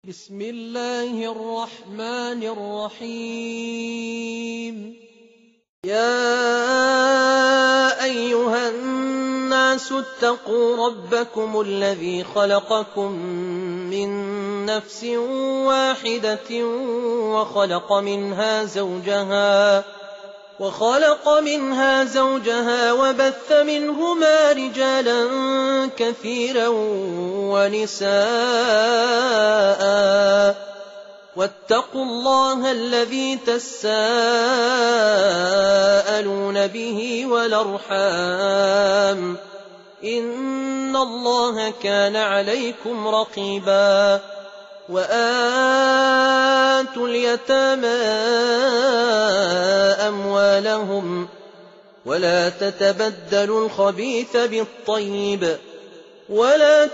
بسم الله الرحمن الرحيم. يا أيها الناس اتقوا ربكم الذي خلقكم من نفس واحدة وخلق منها زوجها وبث منهما رجالا كثيرا ونساء، واتقوا الله الذي تساءلون به والأرحام، إن الله كان عليكم رقيبا. وآتوا اليتامى أموالهم ولا تتبدلوا الخبيث بالطيب ولا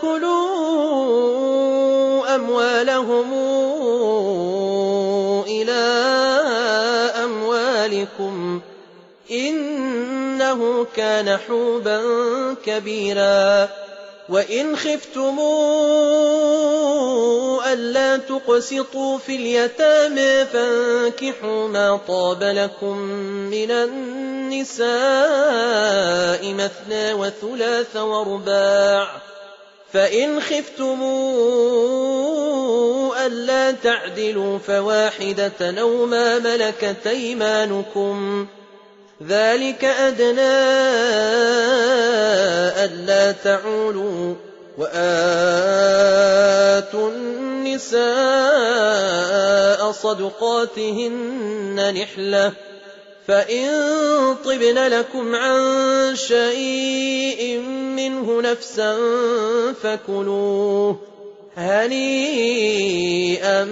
تأكلوا أموالهم إلى أموالكم إنه كان حوبا كبيرا. وإن خفتموا ألا تقسطوا في اليتامى فانكحوا ما طاب لكم من النساء مثنى وثلاث ورباع، فإن خفتموا ألا تعدلوا فواحدة أو ما ملكت أيمانكم، ذلك أدنى ألا تعولوا. وآتوا النساء صدقاتهن نحلة، فإن طبن لكم عن شيء منه نفسا فكلوه هنيئا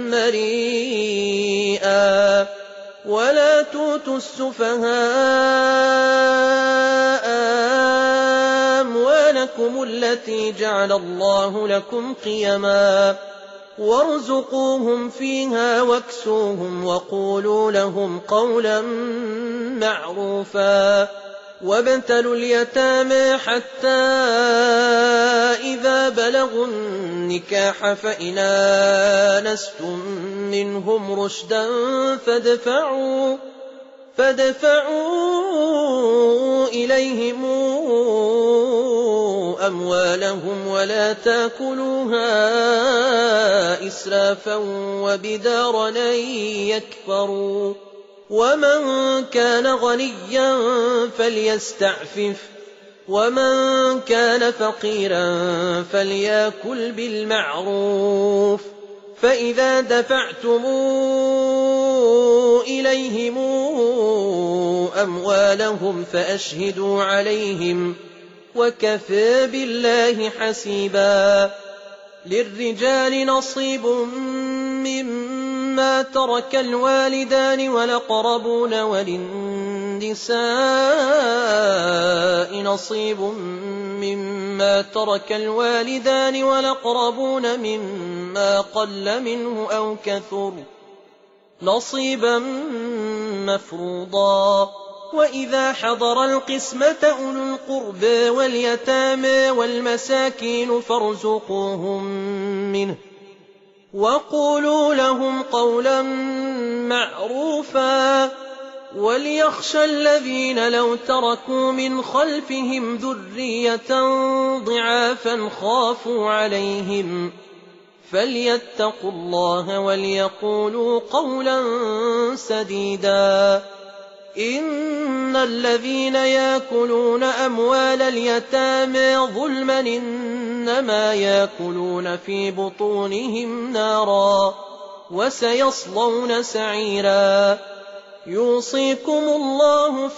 مريئا. ولا تؤتوا السفهاء أموالكم التي جعل الله لكم قيما، وارزقوهم فيها واكسوهم وقولوا لهم قولا معروفا. وابتلوا اليتامى حتى إذا بلغوا النكاح فإن آنستم منهم رشدا فادفعوا إليهم أموالهم ولا تأكلوها إسرافا وبدارا أن يكبروا. ومن كان غنيا فليستعفف، ومن كان فقيرا فليأكل بالمعروف. فإذا دفعتم إليهم أموالهم فأشهدوا عليهم، وكفى بالله حسيبا. للرجال نصيب مما ترك الوالدان والأقربون، وللنساء نصيب مما ترك الوالدان والأقربون مما قل منه أو كثر، نصيبا مفروضا. وإذا حضر القسمة أولو القربى واليتامى والمساكين فارزقوهم منه وقولوا لهم قولا معروفا. وليخشى الذين لو تركوا من خلفهم ذرية ضعافا خافوا عليهم فليتقوا الله وليقولوا قولا سديدا. إن الذين يأكلون أموال اليتامى ظلما إنما يأكلون في بطونهم نارا وسيصلون سعيرا. يوصيكم الله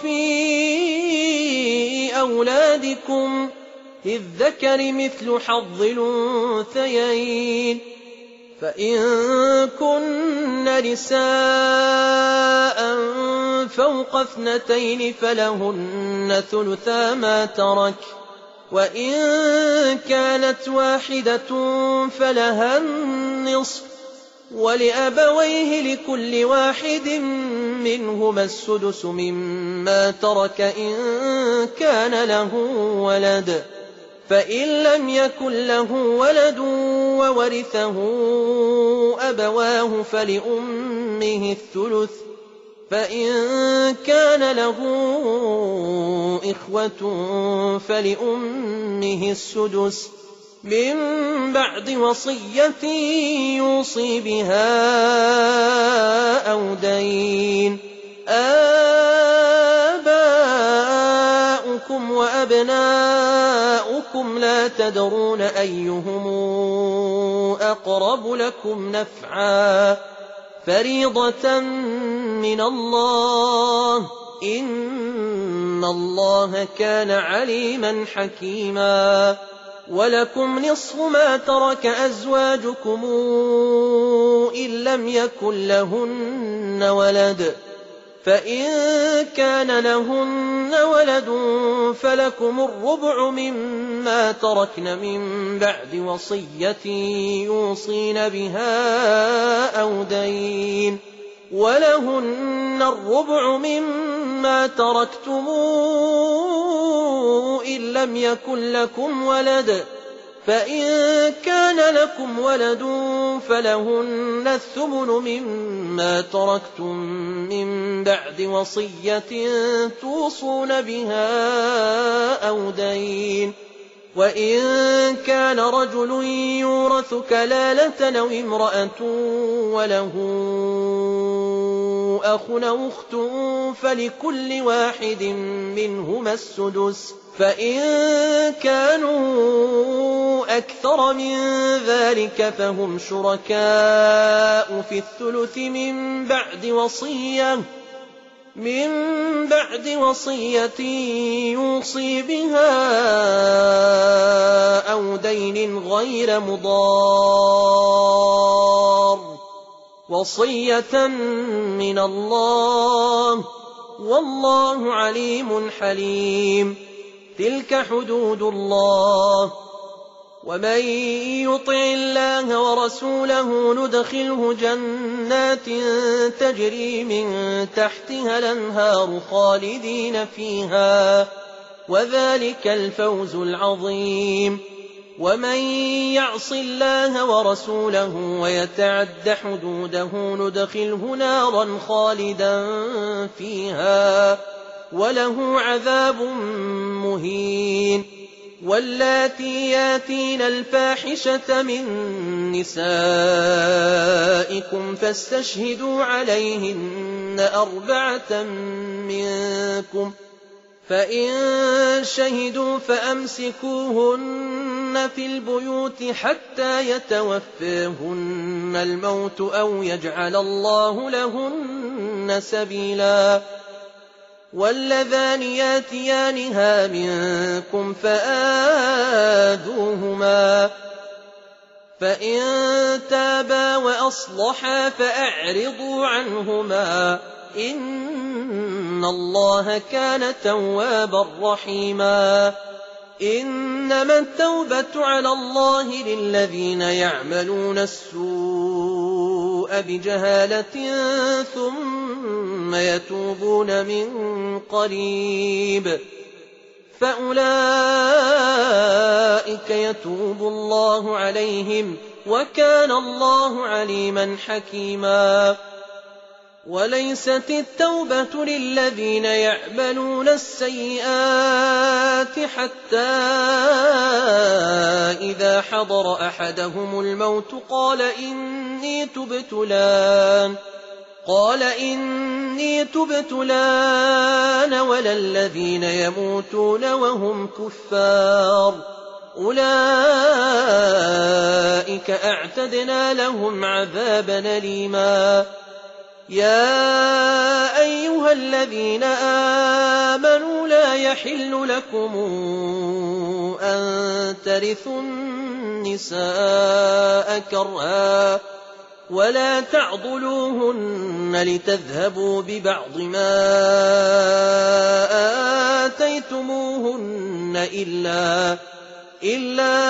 في أولادكم للذكر مثل حظ الأنثيين، فإن كن نساء فوق 2 فلهن ثلثا ما ترك، وإن كانت واحدة فلها النصف، ولأبويه لكل واحد منهما السدس مما ترك إن كان له ولد، فإن لم يكن له ولد وورثه أبواه فلأمه الثلث، فإن كان له إخوة فلأمه السدس، من بعد وصية يوصي بها أو دين. آباؤكم وأبناؤكم لا تدرون أيهم أقرب لكم نفعا، فريضة من الله، إن الله كان عليما حكيما. ولكم نصف ما ترك أزواجكم إن لم يكن لهن ولد، فإن كان لهن ولد فلكم الربع مما تركن من بعد وصية يوصين بها أو دين، ولهن الربع مما تركتم إن لم يكن لكم ولد، فإن كان لكم ولد فلهن الثمن مما تركتم من بعد وصية توصون بها أو دين. وإن كان رجل يورث كلالة أو امرأة وله أخ أو أخت فلكل واحد منهما السدس، فإن كانوا أكثر من ذلك فهم شركاء في الثلث من بعد وصية يوصي بها أو دين غير مضار، وصية من الله، والله عليم حليم. تلك حدود الله، ومن يطع الله ورسوله ندخله جنات تجري من تحتها الأنهار خالدين فيها، وذلك الفوز العظيم. ومن يعص الله ورسوله ويتعد حدوده ندخله نارا خالدا فيها وله عذاب مهين. واللاتي ياتين الفاحشة من نسائكم فاستشهدوا عليهن 4 منكم، فإن شهدوا فأمسكوهن في البيوت حتى يتوفاهن الموت أو يجعل الله لهن سبيلا. واللذان ياتيانها منكم فآذوهما، فإن تابا وأصلحا فأعرضوا عنهما، إن الله كان توابا رحيما. إنما التوبة على الله للذين يعملون السوء بجهالة ثم يتوبون من قريب، فأولئك يتوب الله عليهم، وكان الله عليما حكيما. وليست التوبة للذين يعملون السيئات حتى إذا حضر أحدهم الموت قال إني تبت الآن ولا الذين يموتون وهم كفار، أولئك أعتدنا لهم عذابا أليما. يا أيها الذين آمنوا لا يحل لكم أن ترثوا النساء كرها ولا تعضلوهن لتذهبوا ببعض ما آتيتموهن إلا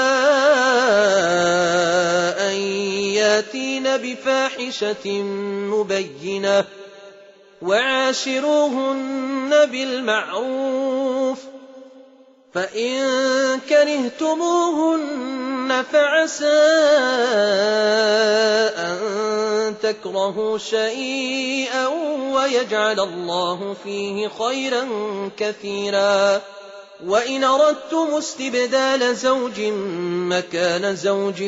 أن ياتين بفاحشة مبينة، وعاشروهن بالمعروف، فإن كرهتموهن فعسى أن تكرهوا شيئا ويجعل الله فيه خيرا كثيرا. وإن أردتم استبدال زوج مكان زوج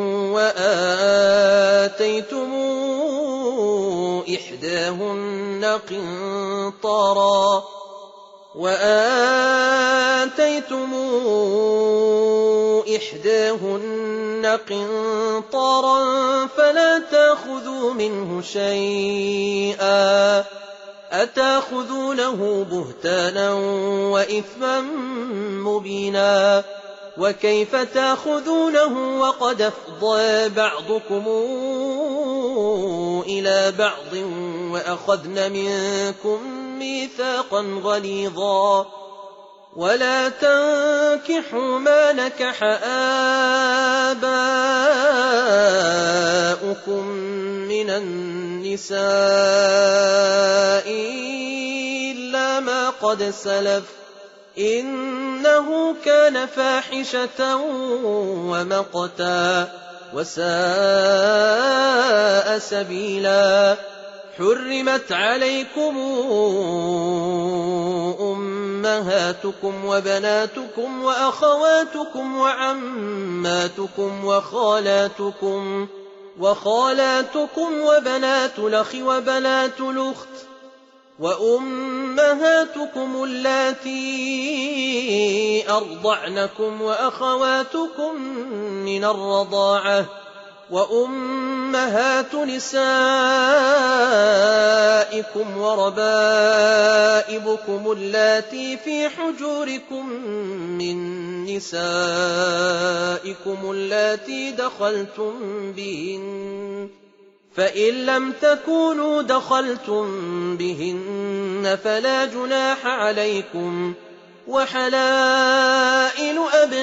وآتيتم إحداهن قنطارا فلا تأخذوا منه شيئا أتأخذونه بهتانا وإثما مبينا. وكيف تأخذونه وقد أفضى بعضكم إلى بعض وأخذن منكم ميثاقا غليظا. ولا تنكحوا ما نكح آباؤكم من النساء إلا ما قد سلف إنه كان فاحشة ومقتا وساء سبيلا. حرمت عليكم أمهاتكم وبناتكم وأخواتكم وعماتكم وخالاتكم وبنات الأخ وبنات الأخت وأمهاتكم اللاتي أرضعنكم وأخواتكم من الرضاعة وأمهات نسائكم وربائبكم اللاتي في حجوركم من نسائكم اللاتي دخلتم بهن فإن لم تكونوا دخلتم بهن فلا جناح عليكم. وحلائل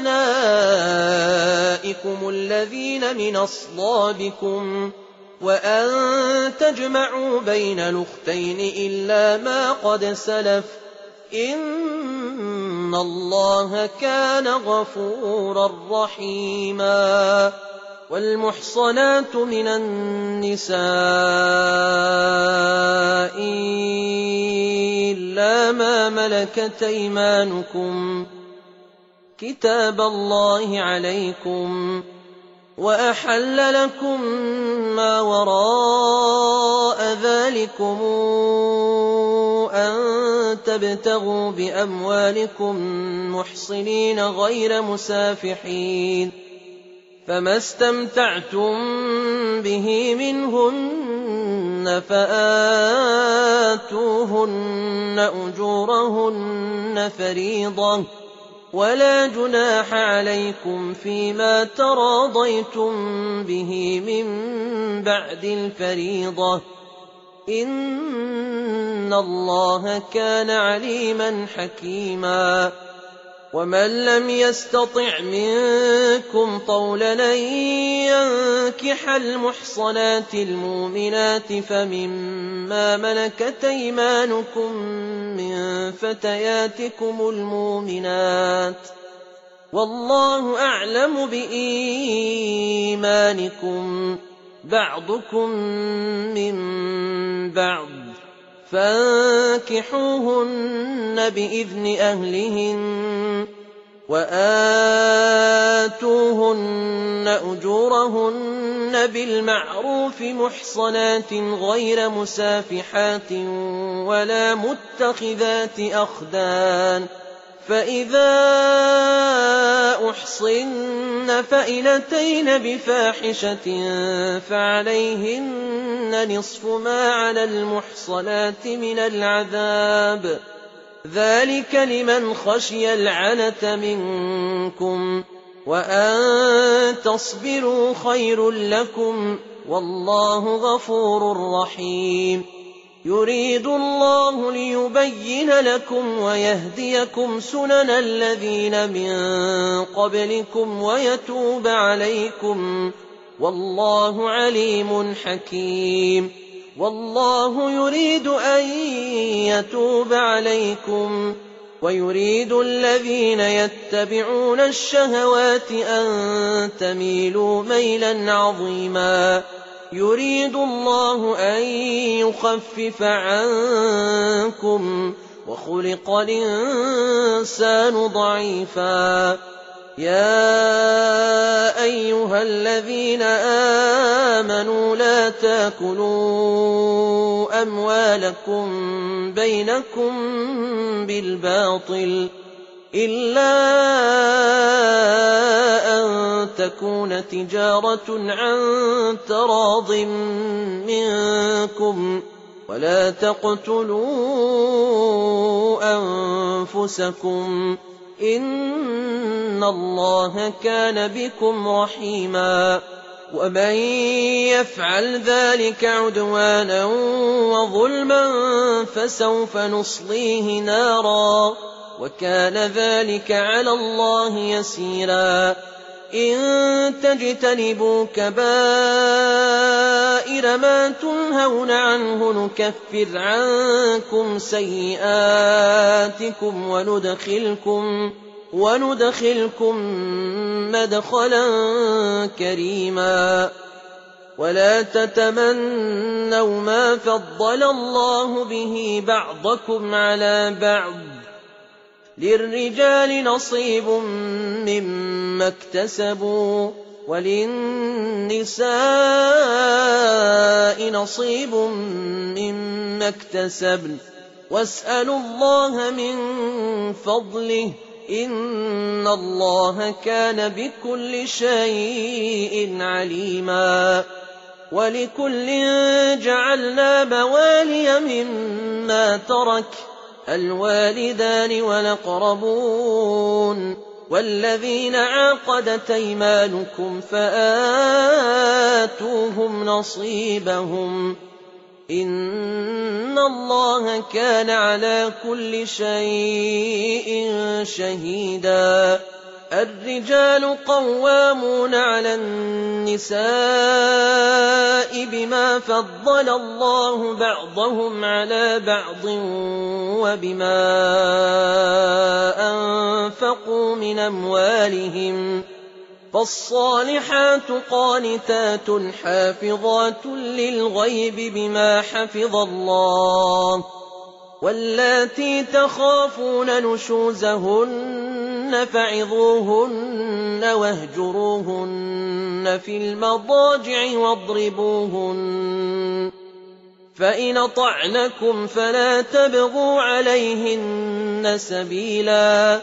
أبنائكم الذين من أصلابكم وأن تجمعوا بين الأختين إلا ما قد سلف إن الله كان غفورا رحيما. والمحصنات من النساء إلا ما ملكت أيمانكم كتاب الله عليكم وأحل لكم ما وراء ذلكم أن تبتغوا بأموالكم محصنين غير مسافحين فما استمتعتم به منهن فآتوهن أجورهن فريضة ولا جناح عليكم فيما تراضيتم به من بعد الفريضة إن الله كان عليما حكيما. ومن لم يستطع منكم طولا أن ينكح المحصنات المؤمنات فمما ملكت أيمانكم من فتياتكم المؤمنات والله أعلم بإيمانكم بعضكم من بعض فانكحوهن بإذن أهلهن وآتوهن أجورهن بالمعروف محصنات غير مسافحات ولا متخذات أخدان فإذا أحصن فإن أتين بفاحشة فعليهن نصف ما على المحصنات من العذاب ذلك لمن خشي العنة منكم وأن تصبروا خير لكم والله غفور رحيم. يريد الله ليبين لكم ويهديكم سنن الذين من قبلكم ويتوب عليكم والله عليم حكيم. والله يريد أن يتوب عليكم ويريد الذين يتبعون الشهوات أن تميلوا ميلا عظيما يريد الله أن يخفف عنكم وخلق الإنسان ضعيفا يا أيها الذين آمنوا لا تاكلوا أموالكم بينكم بالباطل إلا أن تكون تجارة عن تراض منكم ولا تقتلوا أنفسكم إن الله كان بكم رحيما ومن يفعل ذلك عدوانا وظلما فسوف نصليه نارا وكان ذلك على الله يسيرا إن تجتنبوا كبائر ما تنهون عنه نكفر عنكم سيئاتكم وندخلكم مدخلا كريما ولا تتمنوا ما فضل الله به بعضكم على بعض للرجال نصيب مما اكتسبوا وللنساء نصيب مما اكتسبن واسألوا الله من فضله إن الله كان بكل شيء عليما ولكل جعلنا موالي مما ترك الوالدان والأقربون والذين عقدت أيمانكم فآتوهم نصيبهم إن الله كان على كل شيء شهيدا الرجال قوامون على النساء بما فضل الله بعضهم على بعض وبما أنفقوا من أموالهم فالصالحات قانتات حافظات للغيب بما حفظ الله واللاتي تخافون نشوزهن فعظوهن واهجروهن في المضاجع واضربوهن فإن أطعنكم فلا تبغوا عليهن سبيلا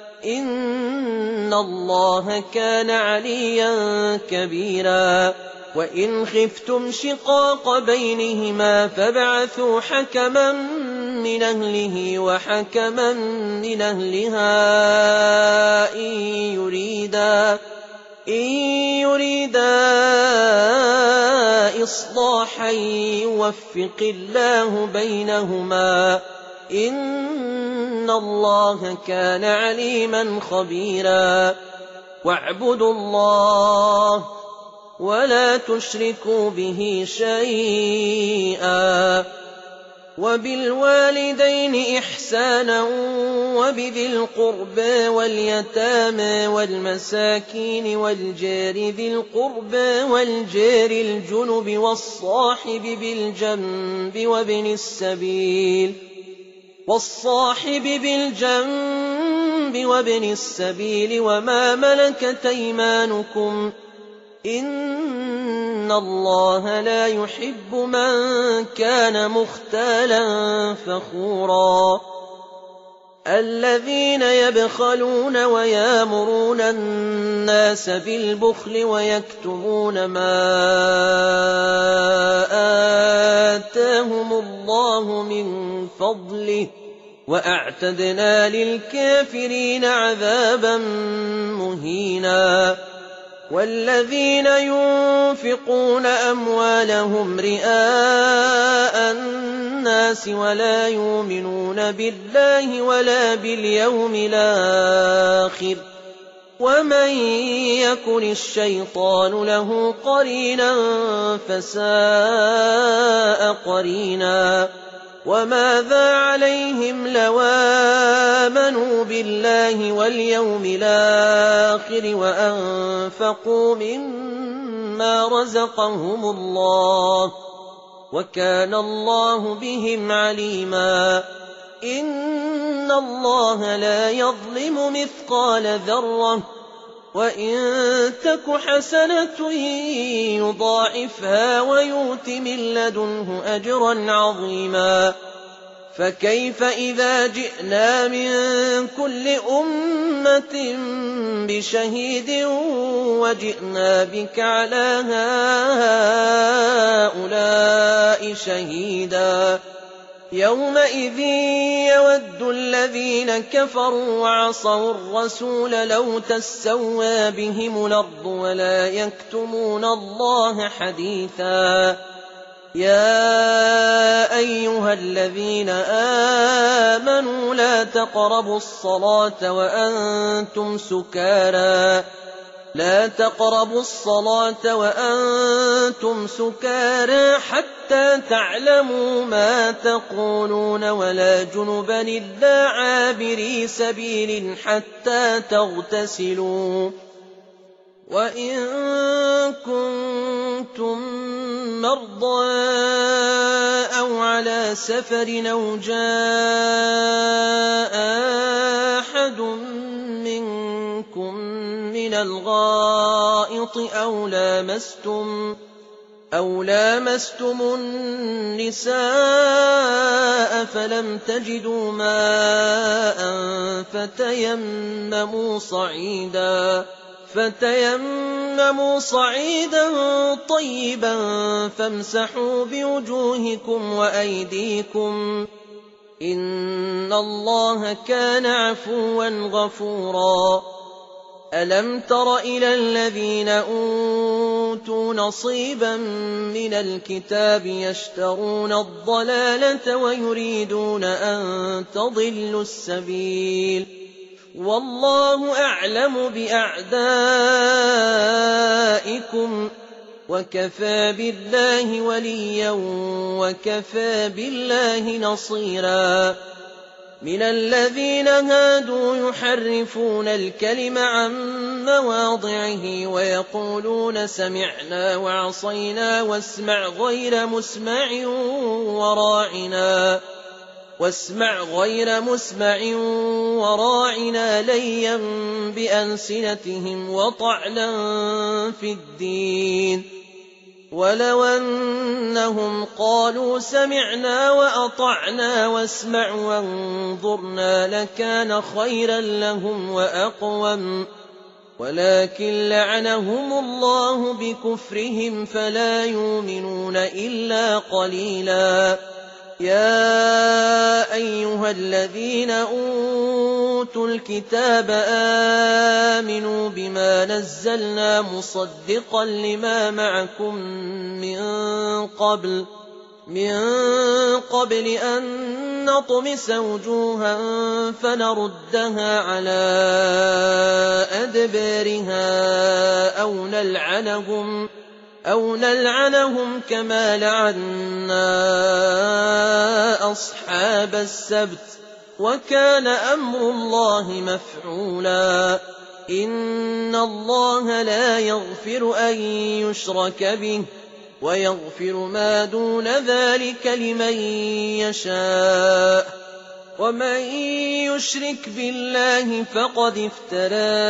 إن الله كان عليا كبيرا وإن خفتم شقاق بينهما فابعثوا حكما من أهله وحكما من أهلها إن يريدا إصلاحا يوفق الله بينهما إن الله كان عليما خبيرا واعبدوا الله ولا تشركوا به شيئا وبالوالدين إحسانا وبذي القربى واليتامى والمساكين والجار ذي القربى والجار الجنب والصاحب بالجنب وابن السبيل وما ملكت أيمانكم إن الله لا يحب من كان مختالا فخورا الذين يبخلون ويامرون الناس بالبخل ويكتمون ما آتاهم الله من فضله وأعتدنا للكافرين عذابا مهينا والذين ينفقون أموالهم رئاء الناس ولا يؤمنون بالله ولا باليوم الآخر ومن يكن الشيطان له قرينا فساء قرينا وماذا عليهم لو آمنوا بالله واليوم الآخر وأنفقوا مما رزقهم الله وكان الله بهم عليما إن الله لا يظلم مثقال ذرة وإن تك حسنة يضاعفها ويؤت من لدنه أجرا عظيما فكيف إذا جئنا من كل أمة بشهيد وجئنا بك على هؤلاء شهيدا يومئذ يود الذين كفروا وعصوا الرسول لو تسوى بهم الأرض ولا يكتمون الله حديثا يا أيها الذين آمنوا لا تقربوا الصلاة وأنتم سكارى حتى تعلموا ما تقولون ولا جنبا إلا عابري سبيل حتى تغتسلوا وإن كنتم مرضى أو على سفر أو جاء أحد منكم من الغائط أو لامستم النساء فلم تجدوا ماء فتيمموا صعيدا طيبا فامسحوا بوجوهكم وأيديكم إن الله كان عفوا غفورا ألم تر إلى الذين أوتوا نصيبا من الكتاب يشترون الضلالة ويريدون أن تضلوا السبيل والله أعلم بأعدائكم وكفى بالله وليا وكفى بالله نصيرا من الذين هادوا يحرفون الكلم عن مواضعه ويقولون سمعنا وعصينا واسمع غير مسمع وراعنا ليا بألسنتهم وطعنا في الدين ولو أنهم قالوا سمعنا وأطعنا واسمع وانظرنا لكان خيرا لهم وأقوم ولكن لعنهم الله بكفرهم فلا يؤمنون إلا قليلا يا أيها الذين أوتوا الكتاب آمنوا بما نزلنا مصدقا لما معكم من قبل أن نطمس وجوها فنردها على أدبارها أو نلعنهم كما لعنا أصحاب السبت وكان أمر الله مفعولا إن الله لا يغفر أن يشرك به ويغفر ما دون ذلك لمن يشاء ومن يشرك بالله فقد افترى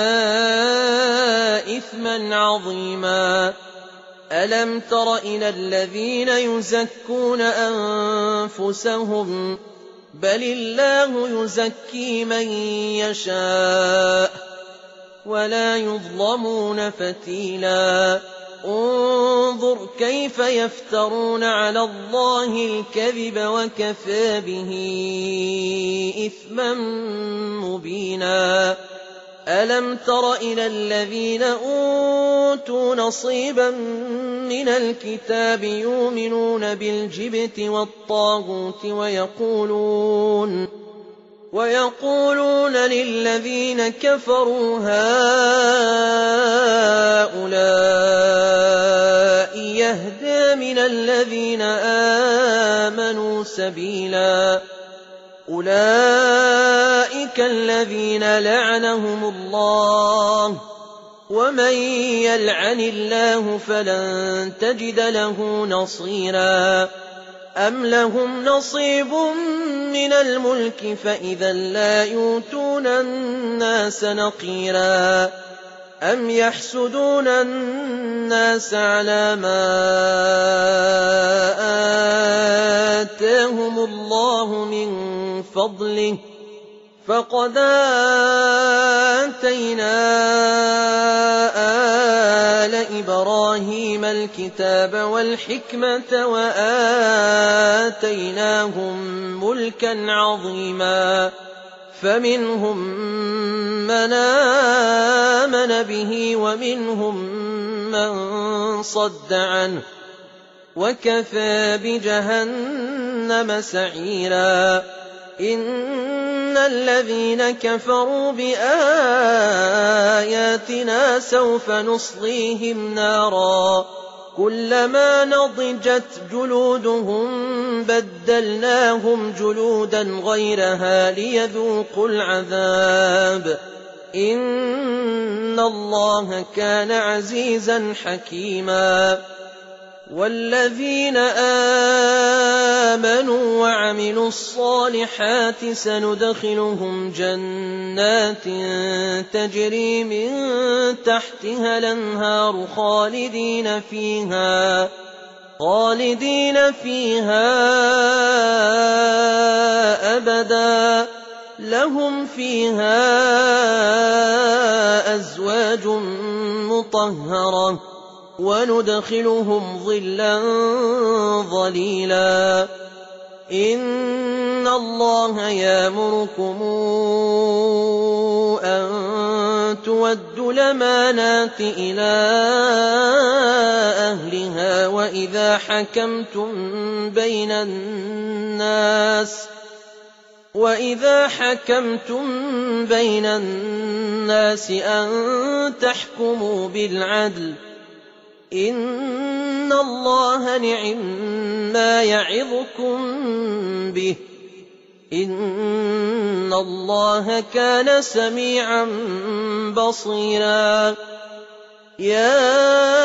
إثما عظيما ألم تر إلى الذين يزكون أنفسهم بل الله يزكي من يشاء ولا يظلمون فتيلا انظر كيف يفترون على الله الكذب وكفى به إثما مبينا ألم تر إلى الذين أوتوا نصيبا من الكتاب يؤمنون بالجبت والطاغوت ويقولون للذين كفروا هؤلاء يهدى من الذين آمنوا سبيلا أولئك الذين لعنهم الله ومن يلعن الله فلن تجد له نصيرا أم لهم نصيب من الملك فإذا لا يؤتون الناس نقيرا أم يحسدون الناس على ما آتاهم الله من فضله فقد آتينا آل إبراهيم الكتاب والحكمة وآتيناهم ملكا عظيما فمنهم من آمن به ومنهم من صد عنه وكفى بجهنم سعيرا إن الذين كفروا بآياتنا سوف نصليهم نارا كلما نضجت جلودهم بدلناهم جلودا غيرها ليذوقوا العذاب إن الله كان عزيزا حكيما والذين آمنوا وعملوا الصالحات سندخلهم جنات تجري من تحتها الأنهار خالدين فيها أبدا لهم فيها أزواج مطهرة وندخلهم ظلا ظليلا إن الله يأمركم أن تودوا الأمانات إلى أهلها وإذا حكمتم بين الناس أن تحكموا بالعدل إن الله نعما يعظكم به إن الله كان سميعا بصيرا يا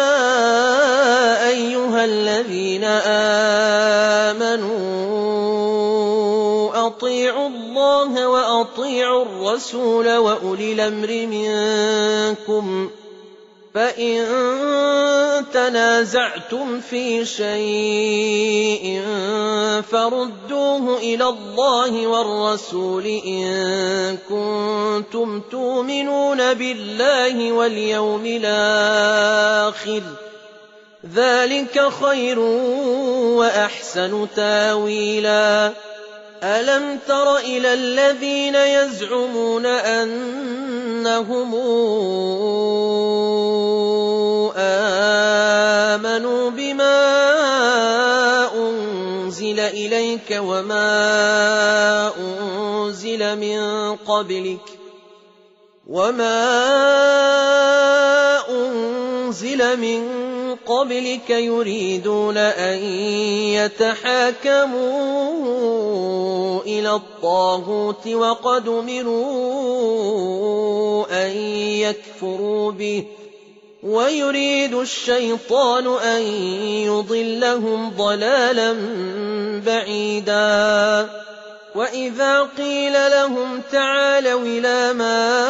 أيها الذين آمنوا أطيعوا الله وأطيعوا الرسول وأولي الأمر منكم فإن تنازعتم في شيء فردوه إلى الله والرسول إن كنتم تؤمنون بالله واليوم الآخر ذلك خير وأحسن تاويلا ألم تر إلى الذين يزعمون أنهم آمنوا بما أنزل إليك وما أنزل من قبلك يريدون أن يتحاكموا إلى الطاغوت وقد أمروا أن يكفروا به ويريد الشيطان أن يضلهم ضلالا بعيدا وإذا قيل لهم تعالوا إلى ما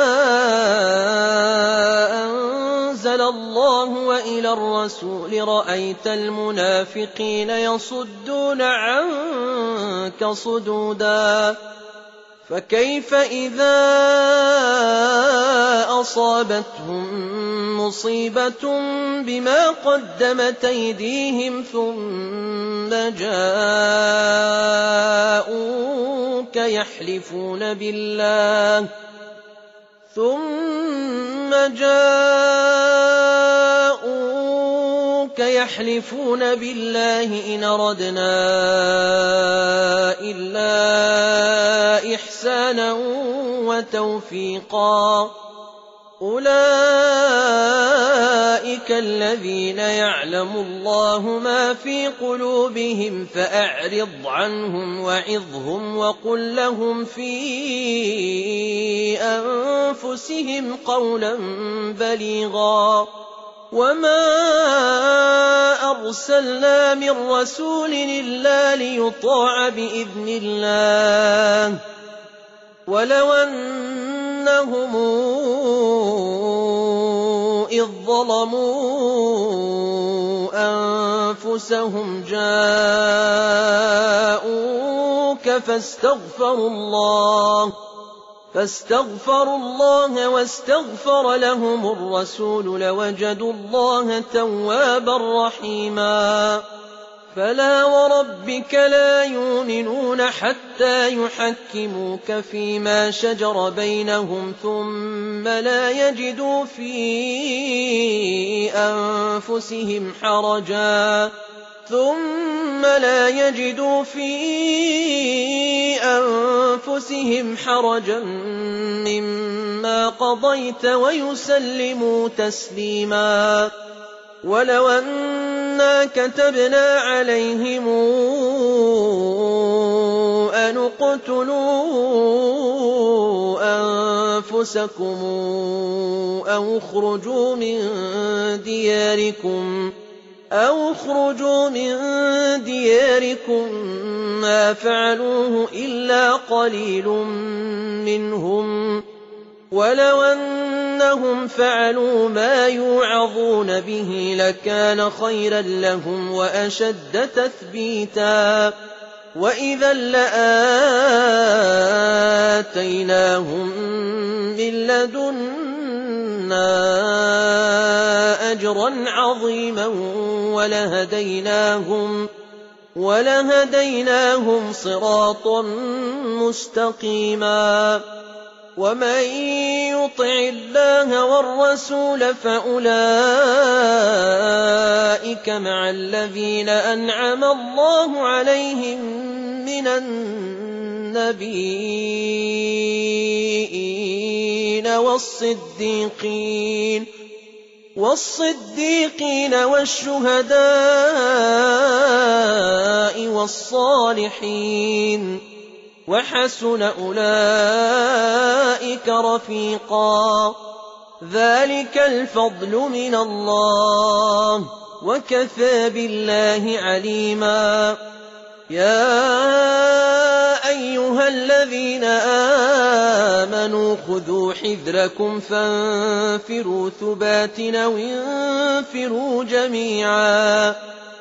أنزل الله وإلى الرسول رأيت المنافقين يصدون عنك صدودا فكيف إذا أصابتهم مصيبة بما قدمت أيديهم ثم جاءوك يحلفون بالله إن أردنا إلا إحسانا وتوفيقا أولئك الذين يعلم الله ما في قلوبهم فأعرض عنهم وعظهم وقل لهم في أنفسهم قولا بليغا وما أرسلنا من رسول إلا ليطاع بإذن الله ولو أنهم إذ ظلموا أنفسهم جاءوك فاستغفروا الله واستغفر لهم الرسول لوجدوا الله توابا رحيما فلا وربك لا يؤمنون حتى يحكموك فيما شجر بينهم ثم لا يجدوا في أنفسهم حرجا مما قضيت ويسلموا تسليما ولو أنا كتبنا عليهم أن اقتلوا أنفسكم أو اخرجوا من دياركم ما فعلوه إلا قليل منهم ولو أنهم فعلوا ما يوعظون به لكان خيرا لهم وأشد تثبيتا وإذا لآتيناهم من لدنا أجرا عظيما ولهديناهم صراطا مستقيما ومن يطع الله والرسول فأولئك مع الذين أنعم الله عليهم من النبيين والصديقين والشهداء والصالحين وحسن أولئك رفيقا ذلك الفضل من الله وكفى بالله عليما يا أيها الذين آمنوا خذوا حذركم فانفروا ثبات أو انفروا جميعا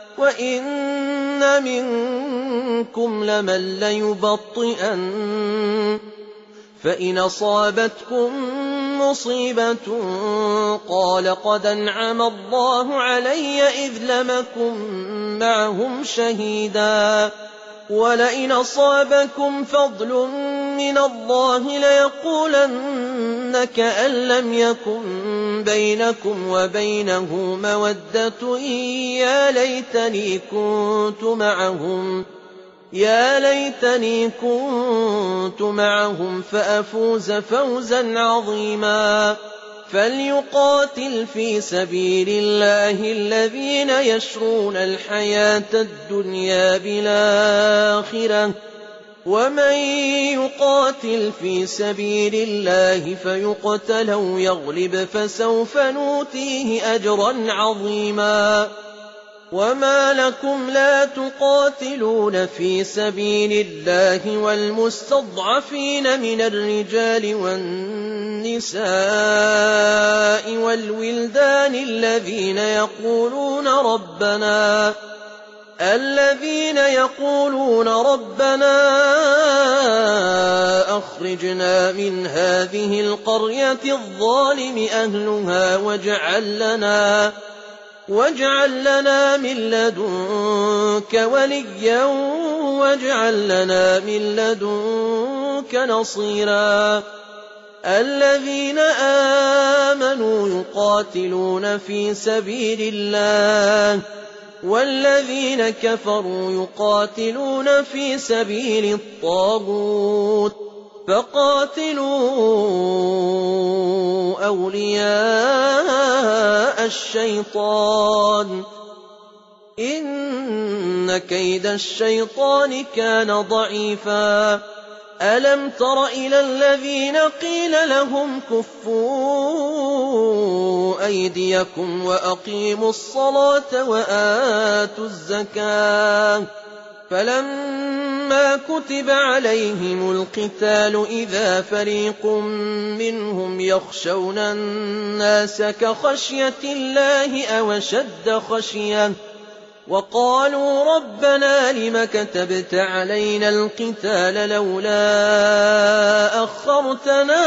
وإن منكم لمن ليبطئن فإن أصابتكم مصيبة قال قد أنعم الله علي إذ لم أكن معهم شهيدا ولئن أصابكم فضل من الله ليقولن كأن لم يكن بينكم وبينه مودة يا ليتني كنت معهم فأفوز فوزا عظيما فليقاتل في سبيل الله الذين يشرون الحياة الدنيا بالآخرة ومن يقاتل في سبيل الله فيقتل أو يغلب فسوف نؤتيه أجرا عظيما وما لكم لا تقاتلون في سبيل الله والمستضعفين من الرجال والنساء والولدان الذين يقولون ربنا أخرجنا من هذه القرية الظالم أهلها واجعل لنا من لدنك وليا واجعل لنا من لدنك نصيرا الذين آمنوا يقاتلون في سبيل الله والذين كفروا يقاتلون في سبيل الطاغوت فقاتلوا أولياء الشيطان إن كيد الشيطان كان ضعيفا ألم تر إلى الذين قيل لهم كفوا أيديكم وأقيموا الصلاة وآتوا الزكاة فلما كتب عليهم القتال إذا فريق منهم يخشون الناس كخشية الله أو أشد خشية وقالوا ربنا لم كتبت علينا القتال لولا أخرتنا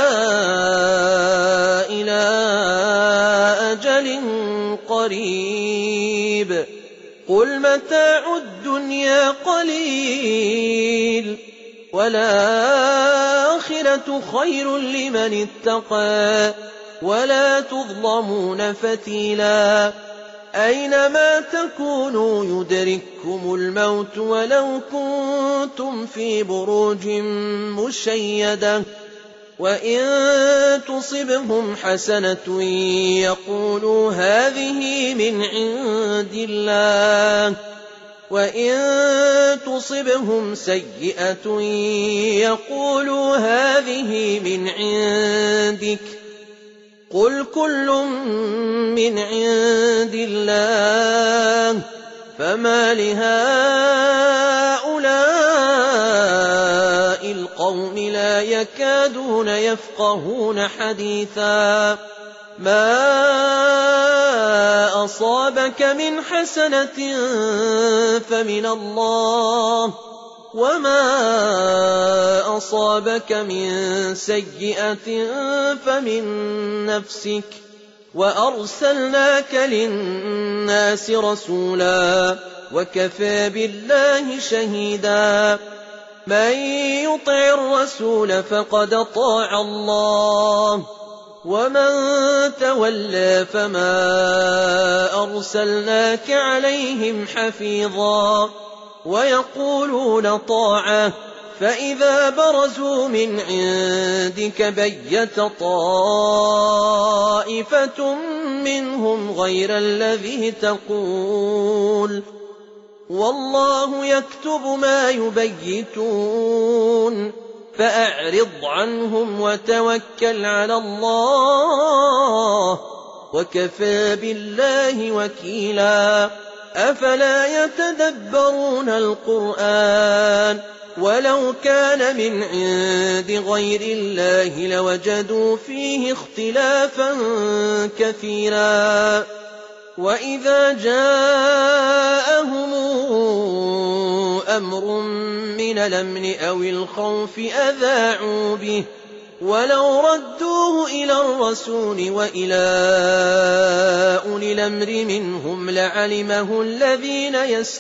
إلى أجل قريب قل متاع الدنيا قليل والآخرة خير لمن اتقى ولا تظلمون فتيلا أينما تكونوا يدرككم الموت ولو كنتم في بروج مشيدة وإن تصبهم حسنة يقولوا هذه من عند الله وإن تصبهم سيئة يقولوا هذه من عندك قل كل من عند الله فما لهؤلاء القوم لا يكادون يفقهون حديثا ما أصابك من حسنة فمن الله وما أصابك من سيئة فمن نفسك وأرسلناك للناس رسولا وكفى بالله شهيدا من يطع الرسول فقد أطاع الله ومن تولى فما أرسلناك عليهم حفيظا ويقولون طاعة فإذا برزوا من عندك بيت طائفة منهم غير الذي تقول والله يكتب ما يبيتون فأعرض عنهم وتوكل على الله وكفى بالله وكيلا أفلا يتدبرون القرآن ولو كان من عند غير الله لوجدوا فيه اختلافا كثيرا وإذا جاءهم أمر من الأمن أو الخوف أذاعوا به ولو ردوه إلى الرسول وإلى أولي الأمر منهم لعلمه الذين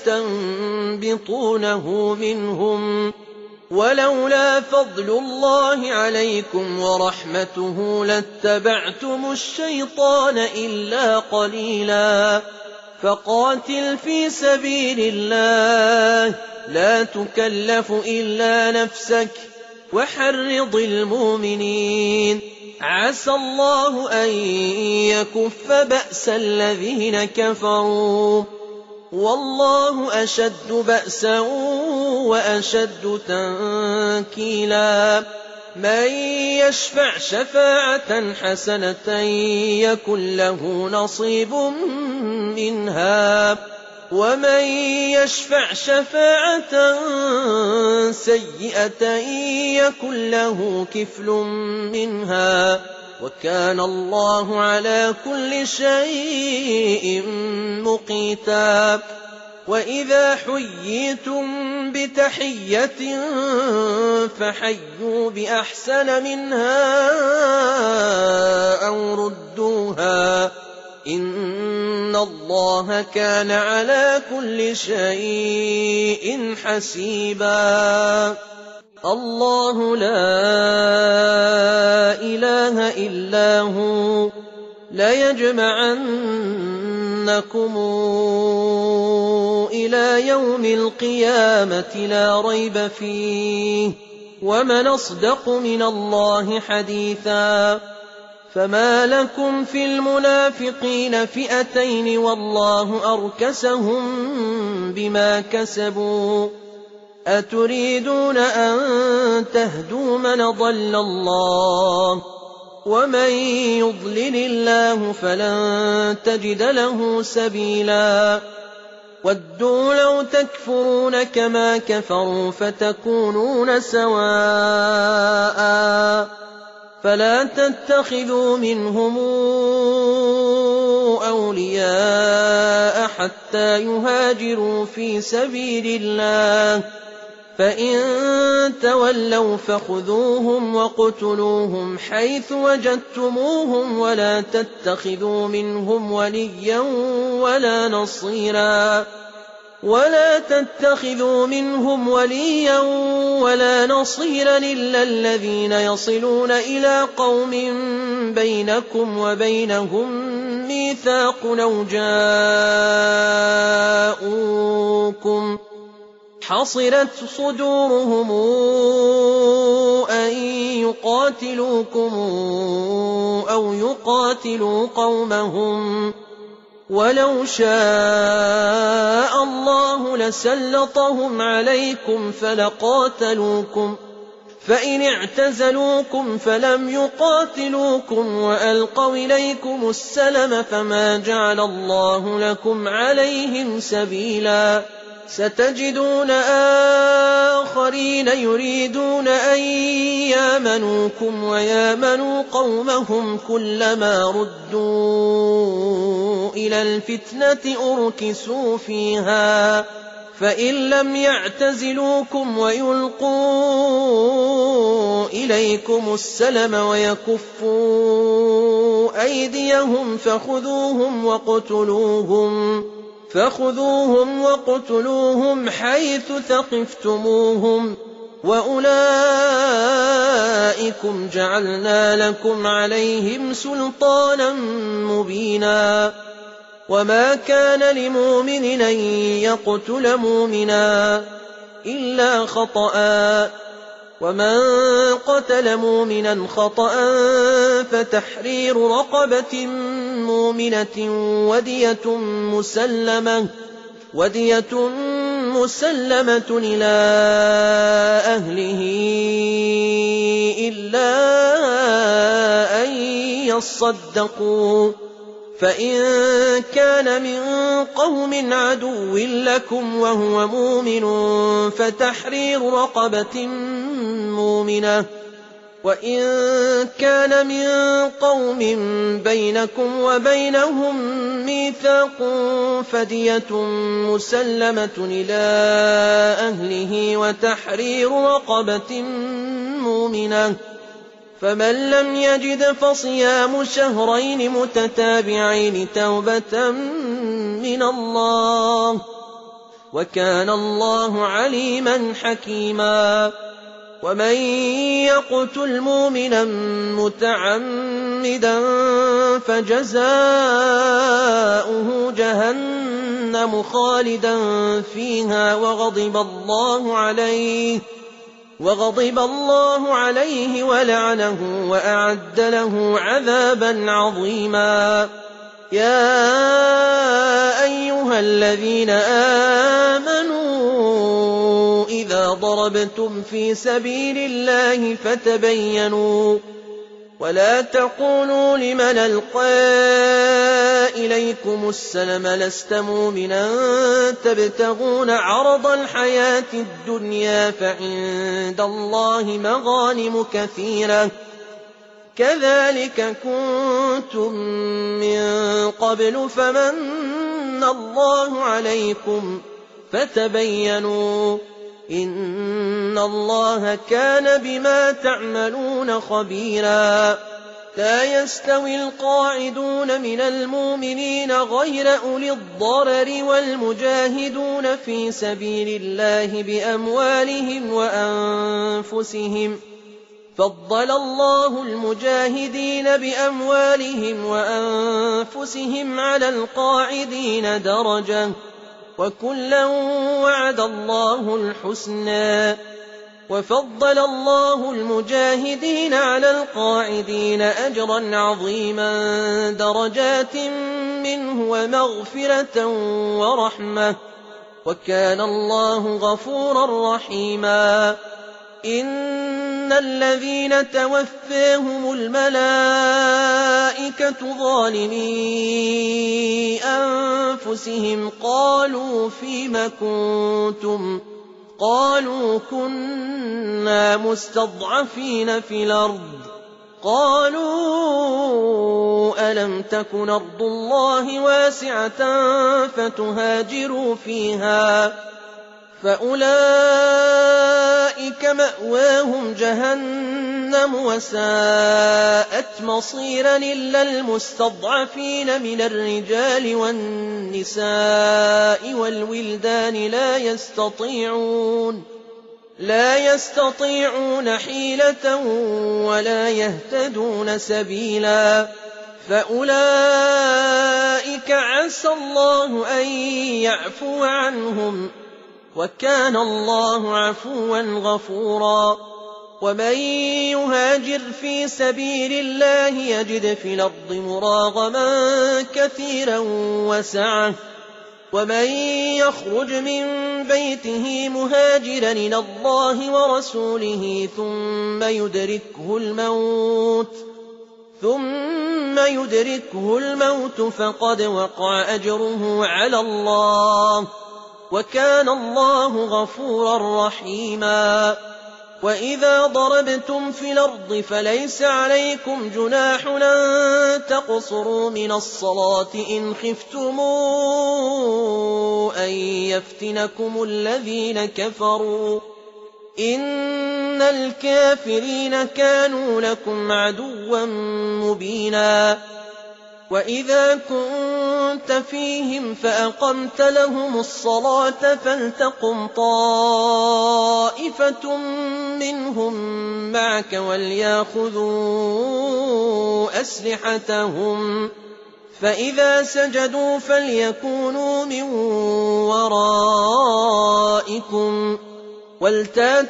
يستنبطونه منهم ولولا فضل الله عليكم ورحمته لاتبعتم الشيطان إلا قليلا فقاتل في سبيل الله لا تكلف إلا نفسك وحرض المؤمنين عسى الله أن يكف بأس الذين كفروا والله أشد بأسا وأشد تنكيلا من يشفع شفاعة حسنة يكن له نصيب منها ومن يشفع شفاعة سيئة يكن له كفل منها وكان الله على كل شيء مقيتا وإذا حييتم بتحية فحيوا بأحسن منها أو ردوها إن الله كان على كل شيء حسيبا الله لا إله إلا هو ليجمعنكم إلى يوم القيامة لا ريب فيه ومن أصدق من الله حديثا فما لكم في المنافقين فئتين والله أركسهم بما كسبوا أتريدون أن تهدوا من ضل الله ومن يضلل الله فلن تجد له سبيلا ودوا لو تكفرون كما كفروا فتكونون سواء فلا تتخذوا منهم أولياء حتى يهاجروا في سبيل الله فإن تولوا فخذوهم وقتلوهم حيث وجدتموهم ولا تتخذوا منهم وليا ولا نصيرا إلا الذين يصلون إلى قوم بينكم وبينهم ميثاق أو جاءوكم حصرت صدورهم أن يقاتلوكم أو يقاتلوا قومهم ولو شاء الله لسلطهم عليكم فلقاتلوكم فإن اعتزلوكم فلم يقاتلوكم وألقوا إليكم السلم فما جعل الله لكم عليهم سبيلا ستجدون آخرين يريدون أن يامنوكم ويامنوا قومهم كلما ردوا إلى الفتنة أركسوا فيها فإن لم يعتزلوكم ويلقوا إليكم السلم ويكفوا أيديهم فخذوهم وقتلوهم حيث ثقفتموهم وأولئكم جعلنا لكم عليهم سلطانا مبينا وما كان لمؤمن أن يقتل مؤمنا إلا خطأ ومن قتل مؤمنا خطأ فتحرير رقبة مؤمنة ودية مسلمة إلى أهله إلا أن يصدقوا فإن كان من قوم عدو لكم وهو مؤمن فتحرير رقبة مؤمنة وإن كان من قوم بينكم وبينهم ميثاق فدية مسلمة إلى أهله وتحرير رقبة مؤمنة فمن لم يجد فصيام شهرين متتابعين توبة من الله وكان الله عليما حكيما ومن يقتل مؤمنا متعمدا فجزاؤه جهنم خالدا فيها وغضب الله عليه ولعنه وأعد له عذابا عظيما يا أيها الذين آمنوا إذا ضربتم في سبيل الله فتبينوا ولا تقولوا لمن ألقى إليكم السلم لست مؤمنا تبتغون عرض الحياة الدنيا فعند الله مغانم كثيرة كذلك كنتم من قبل فمن الله عليكم فتبينوا إن الله كان بما تعملون خبيرا لا يستوي القاعدون من المؤمنين غير أولي الضرر والمجاهدون في سبيل الله بأموالهم وأنفسهم فضل الله المجاهدين بأموالهم وأنفسهم على القاعدين درجة وكلا وعد الله الحسنى وفضل الله المجاهدين على القاعدين أجرا عظيما درجات منه ومغفرة ورحمة، وكان الله غفورا رحيما. إن الذين توفاهم الملائكة ظالمي أنفسهم قالوا فيم كنتم؟ قالوا كنا مستضعفين في الأرض. قالوا ألم تكن أرض الله واسعة فتهاجروا فيها؟ فأولئك مأواهم جهنم وساءت مصيرا إلا المستضعفين من الرجال والنساء والولدان لا يستطيعون حيلة ولا يهتدون سبيلا، فأولئك عسى الله أن يعفو عنهم، وكان الله عفوا غفورا. ومن يهاجر في سبيل الله يجد في الأرض مراغما كثيرا وسعة، ومن يخرج من بيته مهاجرا إلى الله ورسوله ثم يدركه الموت فقد وقع أجره على الله، وكان الله غفورا رحيما. وإذا ضربتم في الأرض فليس عليكم جناح أن تقصروا من الصلاة إن خفتم أن يفتنكم الذين كفروا، إن الكافرين كانوا لكم عدوا مبينا. وإذا كنت فيهم فأقمت لهم الصلاة فلتقم طائفة منهم معك وليأخذوا أسلحتهم، فإذا سجدوا فليكونوا من ورائكم، ولتات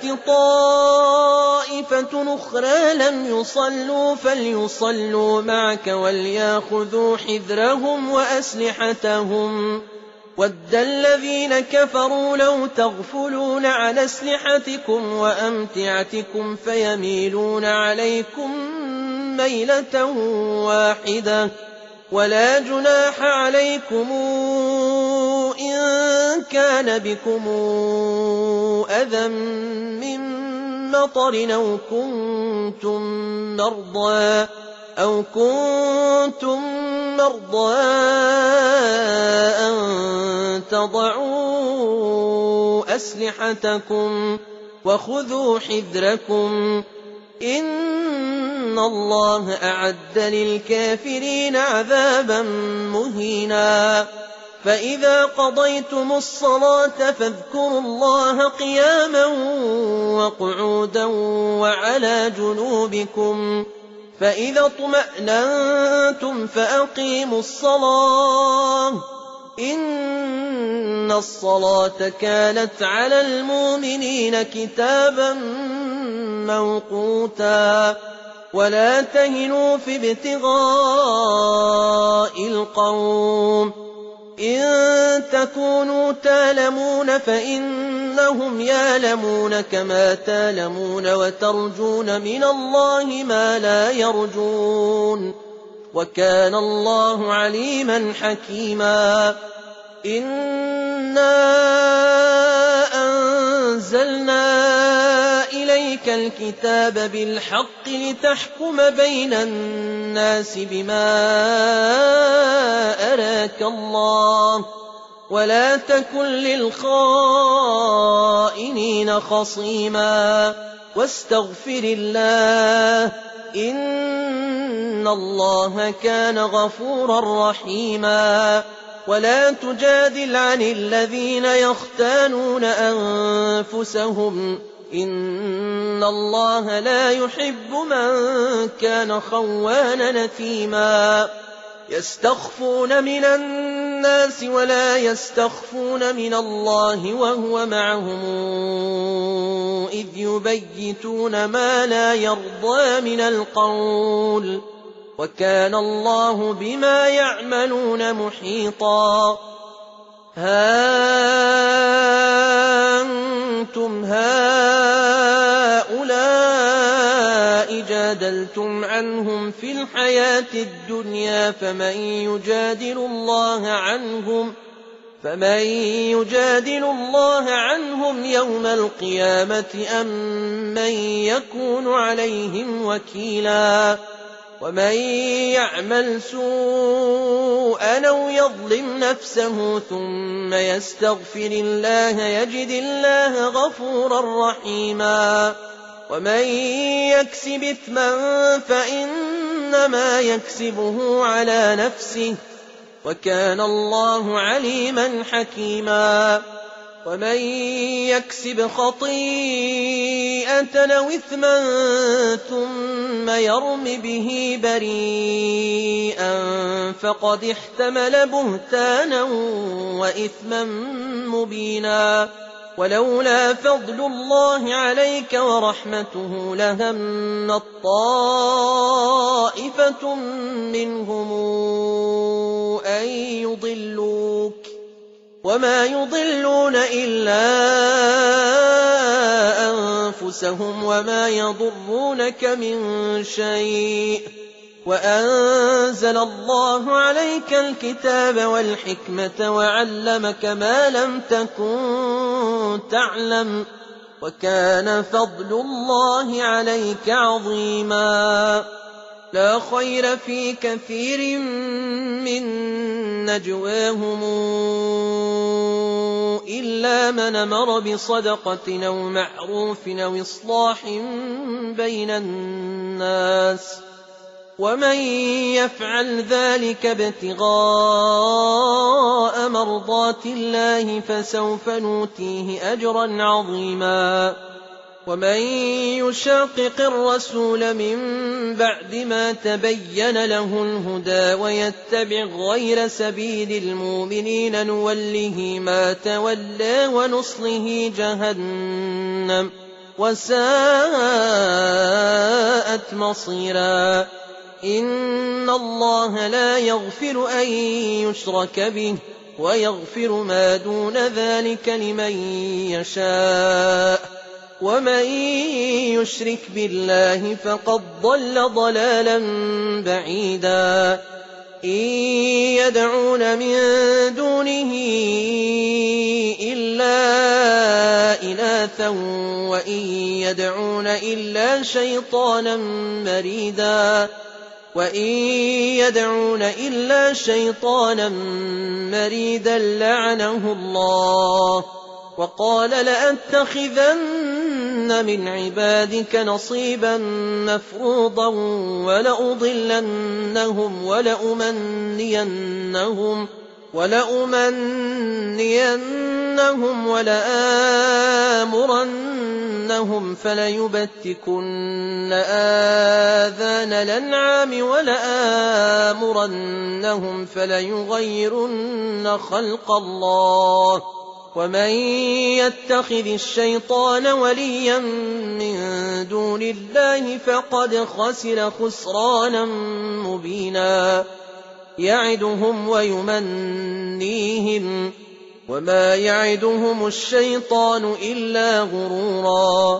طائفة أخرى لم يصلوا فليصلوا معك وليأخذوا حذرهم وأسلحتهم. وَدَّ الَّذِينَ كَفَرُوا لَوْ تَغْفُلُونَ عَنْ أَسْلِحَتِكُمْ وَأَمْتِعَتِكُمْ فَيَمِيلُونَ عَلَيْكُمْ مَيْلَةً وَاحِدَةً، وَلَا جُنَاحَ عَلَيْكُمْ إِن كَانَ بِكُمْ أَذًى مِّن مَّطَرٍ أَوْ كُنتُم مَّرْضَىٰ أَن تَضَعُوا أَسْلِحَتَكُمْ وَخُذُوا حِذْرَكُمْ، إِنَّ اللَّهَ أَعَدَّ لِلْكَافِرِينَ عَذَابًا مُّهِينًا. فَإِذَا قَضَيْتُمُ الصَّلَاةَ فاذكروا اللَّهَ قِيَامًا وَقُعُودًا وَعَلَىٰ جُنُوبِكُمْ، فَإِذَا اطْمَأْنَنتُمْ فَأَقِيمُوا الصَّلَاةَ، إِنَّ الصَّلَاةَ كَانَتْ عَلَى الْمُؤْمِنِينَ كِتَابًا مَّوْقُوتًا. وَلَا تَهِنُوا فِي ابْتِغَاءِ الْقَوْمِ، إِن تَكُونُوا تَأْلَمُونَ فَإِنَّهُمْ يَأْلَمُونَ كَمَا تَأْلَمُونَ وَتَرْجُونَ مِنَ اللَّهِ مَا لَا يَرْجُونَ، وَكَانَ اللَّهُ عَلِيمًا حَكِيمًا. إِنَّا أَنزَلْنَا إِلَيْكَ الْكِتَابَ بِالْحَقِّ لِتَحْكُمَ بَيْنَ النَّاسِ بِمَا أَرَاكَ اللَّهُ، وَلَا تَكُن لِّلْخَائِنِينَ خَصِيمًا، وَاسْتَغْفِرِ اللَّهَ ۖ إِنَّ اللَّهَ كَانَ غَفُورًا رَّحِيمًا. وَلَا تُجَادِلْ عَنِ الَّذِينَ يَخْتَانُونَ أَنفُسَهُمْ، إِنَّ اللَّهَ لَا يُحِبُّ مَن كَانَ خَوَّانًا أَثِيمًا. يستخفون من الناس ولا يستخفون من الله وهو معهم إذ يبيتون ما لا يرضى من القول وكان الله بما يعملون محيطا ها أنتم هؤلاء جادلتم عنهم في الحياة الدنيا فمن يجادل الله عنهم يوم القيامة أم من يكون عليهم وكيلا ومن يعمل سوءا أو يظلم نفسه ثم يستغفر الله يجد الله غفورا رحيما ومن يكسب إثما فإنما يكسبه على نفسه وكان الله عليما حكيما ومن يكسب خطيئة أو إثما ثم يرم به بريئا فقد احتمل بهتانا وإثما مبينا ولولا فضل الله عليك ورحمته لهمت طائفة منهم أن يضلوك وما يضلون إلا أنفسهم وما يضرونك من شيء وأنزل الله عليك الكتاب والحكمة وعلمك ما لم تكن تعلم وكان فضل الله عليك عظيما لا خير في كثير من نجواهم إلا من أمر بصدقة أو معروف أو إصلاح بين الناس ومن يفعل ذلك ابتغاء مرضات الله فسوف نؤتيه أجرا عظيما ومن يشاقق الرسول من بعد ما تبين له الهدى ويتبع غير سبيل المؤمنين نوله ما تولى ونصله جهنم وساءت مصيرا إن الله لا يغفر أن يشرك به ويغفر ما دون ذلك لمن يشاء ومن يشرك بالله فقد ضل ضلالا بعيدا إن يدعون من دونه إلا إناثا وإن يدعون إلا شيطانا مريدا لعنه الله وقال لأتخذن من عبادك نصيبا مفروضا ولأمنينهم ولآمرنهم فليبتكن آذان الأنعام ولآمرنهم فليغيرن خلق الله ومن يتخذ الشيطان وليا من دون الله فقد خسر خسرانا مبينا يعدهم ويمنيهم وما يعدهم الشيطان إلا غرورا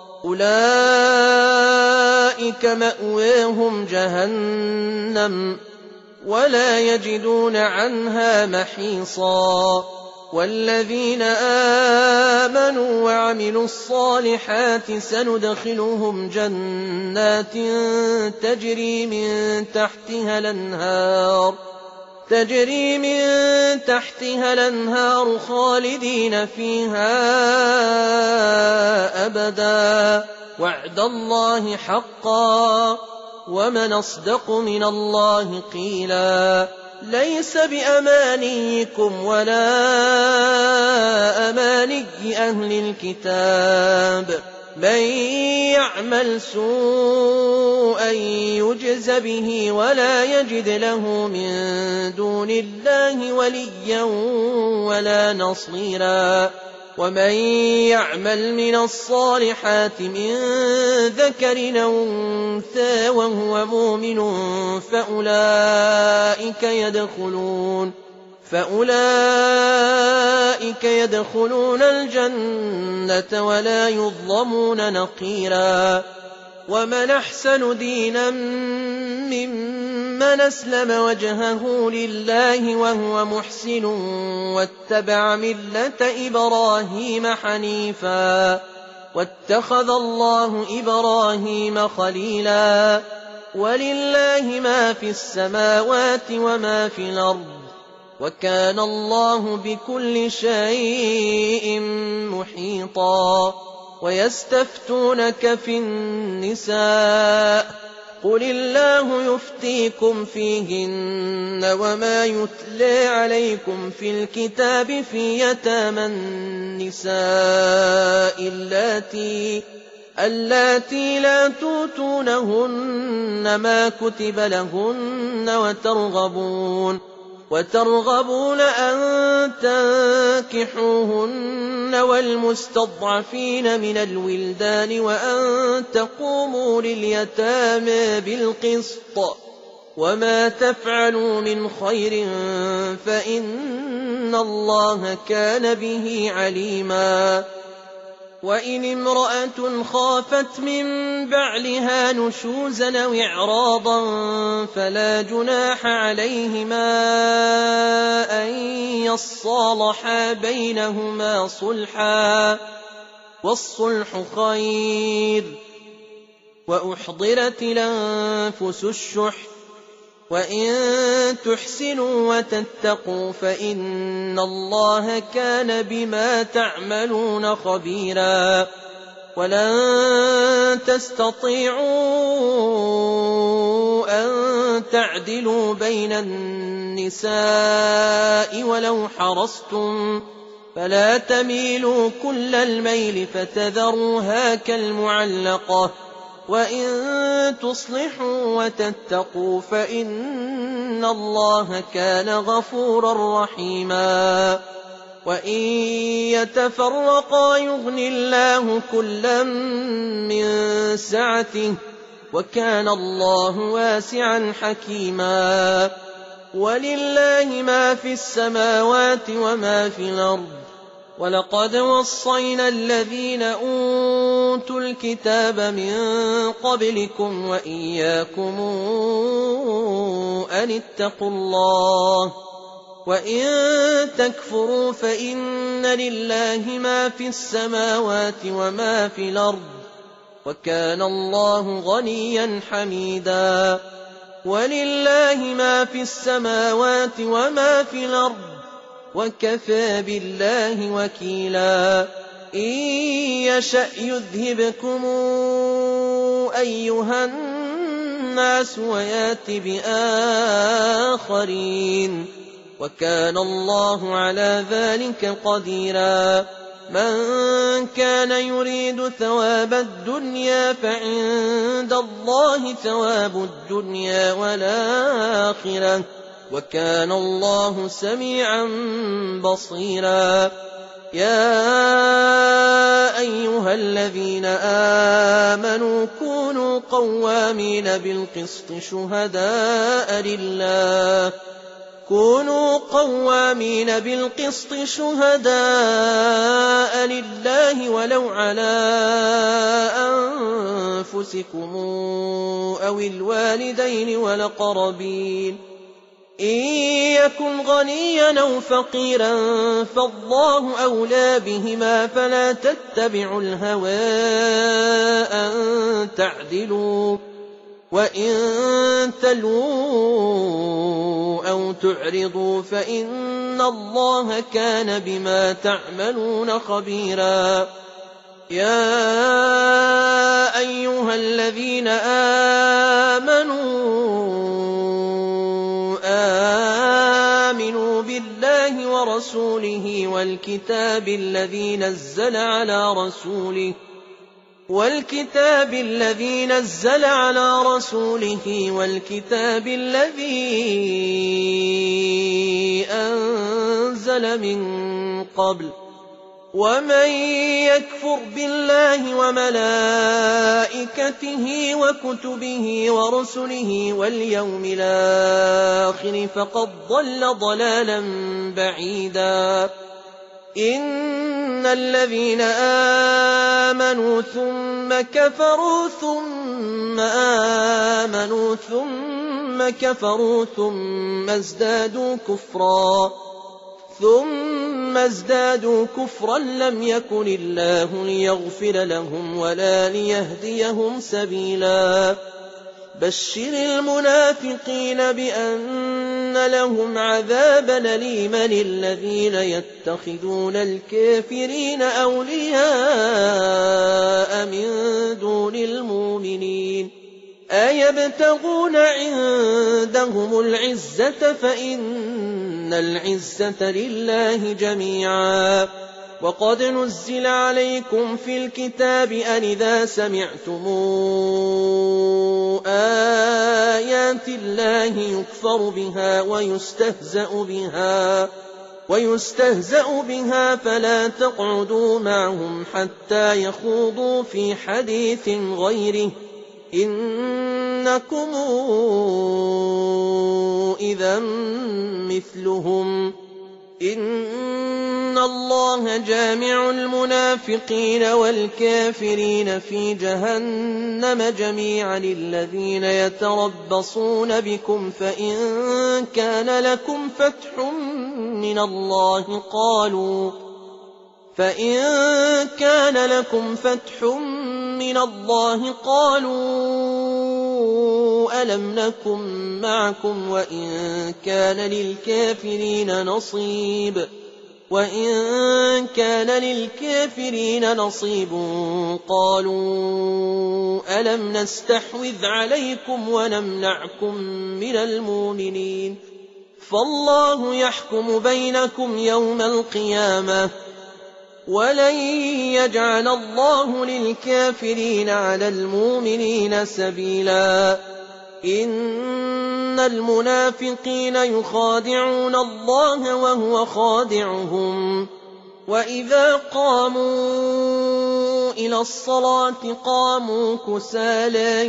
أولئك مأواهم جهنم ولا يجدون عنها محيصا والذين آمنوا وعملوا الصالحات سندخلهم جنات تجري من تحتها الأنهار خالدين فيها أبدا وعد الله حقا ومن أصدق من الله قيلا ليس بأمانيكم ولا أماني أهل الكتاب من يعمل سوءا يجز به ولا يجد له من دون الله وليا ولا نصيرا ومن يعمل من الصالحات من ذكر أو أنثى وهو مؤمن فأولئك يدخلون الجنة ولا يظلمون نقيرا ومن أحسن دينا ممن أسلم وجهه لله وهو محسن واتبع ملة إبراهيم حنيفا واتخذ الله إبراهيم خليلا ولله ما في السماوات وما في الأرض وكان الله بكل شيء محيطا ويستفتونك في النساء قل الله يفتيكم فيهن وما يتلى عليكم في الكتاب في يتامى النساء اللاتي لا توتونهن ما كتب لهن وترغبون أن تنكحوهن والمستضعفين من الولدان وأن تقوموا لليتامى بالقسط وما تفعلوا من خير فإن الله كان به عليما وإن امرأة خافت من بعلها نشوزا أو إعراضا فلا جناح عليهما أن يصالحا بينهما صلحا والصلح خير وأحضرت الأنفس الشح وإن تحسنوا وتتقوا فإن الله كان بما تعملون خبيرا ولن تستطيعوا أن تعدلوا بين النساء ولو حرصتم فلا تميلوا كل الميل فتذروها كالمعلقة وإن تصلحوا وتتقوا فإن الله كان غفورا رحيما وإن يتفرقا يغن الله كلا من سعته وكان الله واسعا حكيما ولله ما في السماوات وما في الأرض ولقد وصينا الذين أوتوا الكتاب من قبلكم وإياكم أن اتقوا الله وإن تكفروا فإن لله ما في السماوات وما في الأرض وكان الله غنيا حميدا ولله ما في السماوات وما في الأرض وكفى بالله وكيلا إن يشأ يذهبكم أيها الناس ويات بآخرين وكان الله على ذلك قديرا من كان يريد ثواب الدنيا فعند الله ثواب الدنيا والآخرة وكان الله سميعا بصيرا يا أيها الذين آمنوا كونوا قوامين بالقسط شهداء لله ولو على أنفسكم أو الوالدين والأقربين إن يكن غنيا أو فقيرا فالله أولى بهما فلا تتبعوا الهوى أن تعدلوا وإن تلووا أو تعرضوا فإن الله كان بما تعملون خبيرا يا أيها الذين آمنوا بالله ورسوله والكتاب الذي نزل على رسوله والكتاب الذي نزل على رسوله والكتاب الذي أنزل من قبل ومن يكفر بالله وملائكته وكتبه ورسله واليوم الآخر فقد ضل ضلالا بعيدا إن الذين آمنوا ثم كفروا ثم آمنوا ثم كفروا ثم ازدادوا كفرا لم يكن الله ليغفر لهم ولا ليهديهم سبيلا بشر المنافقين بأن لهم عذابا أليما الذين يتخذون الكافرين أولياء من دون المؤمنين أيبتغون عندهم العزة فإن العزة لله جميعا وقد نزل عليكم في الكتاب أن إذا سمعتم آيات الله يكفر بها ويستهزأ بها فلا تقعدوا معهم حتى يخوضوا في حديث غيره إنكم إذا مثلهم إن الله جامع المنافقين والكافرين في جهنم جميعا الذين يتربصون بكم فإن كان لكم فتح من الله قالوا ألم نكن معكم وإن كان للكافرين نصيب قالوا ألم نستحوذ عليكم ونمنعكم من المؤمنين فالله يحكم بينكم يوم القيامة ولن يجعل الله للكافرين على المؤمنين سبيلا إن المنافقين يخادعون الله وهو خادعهم وإذا قاموا إلى الصلاة قاموا كسالى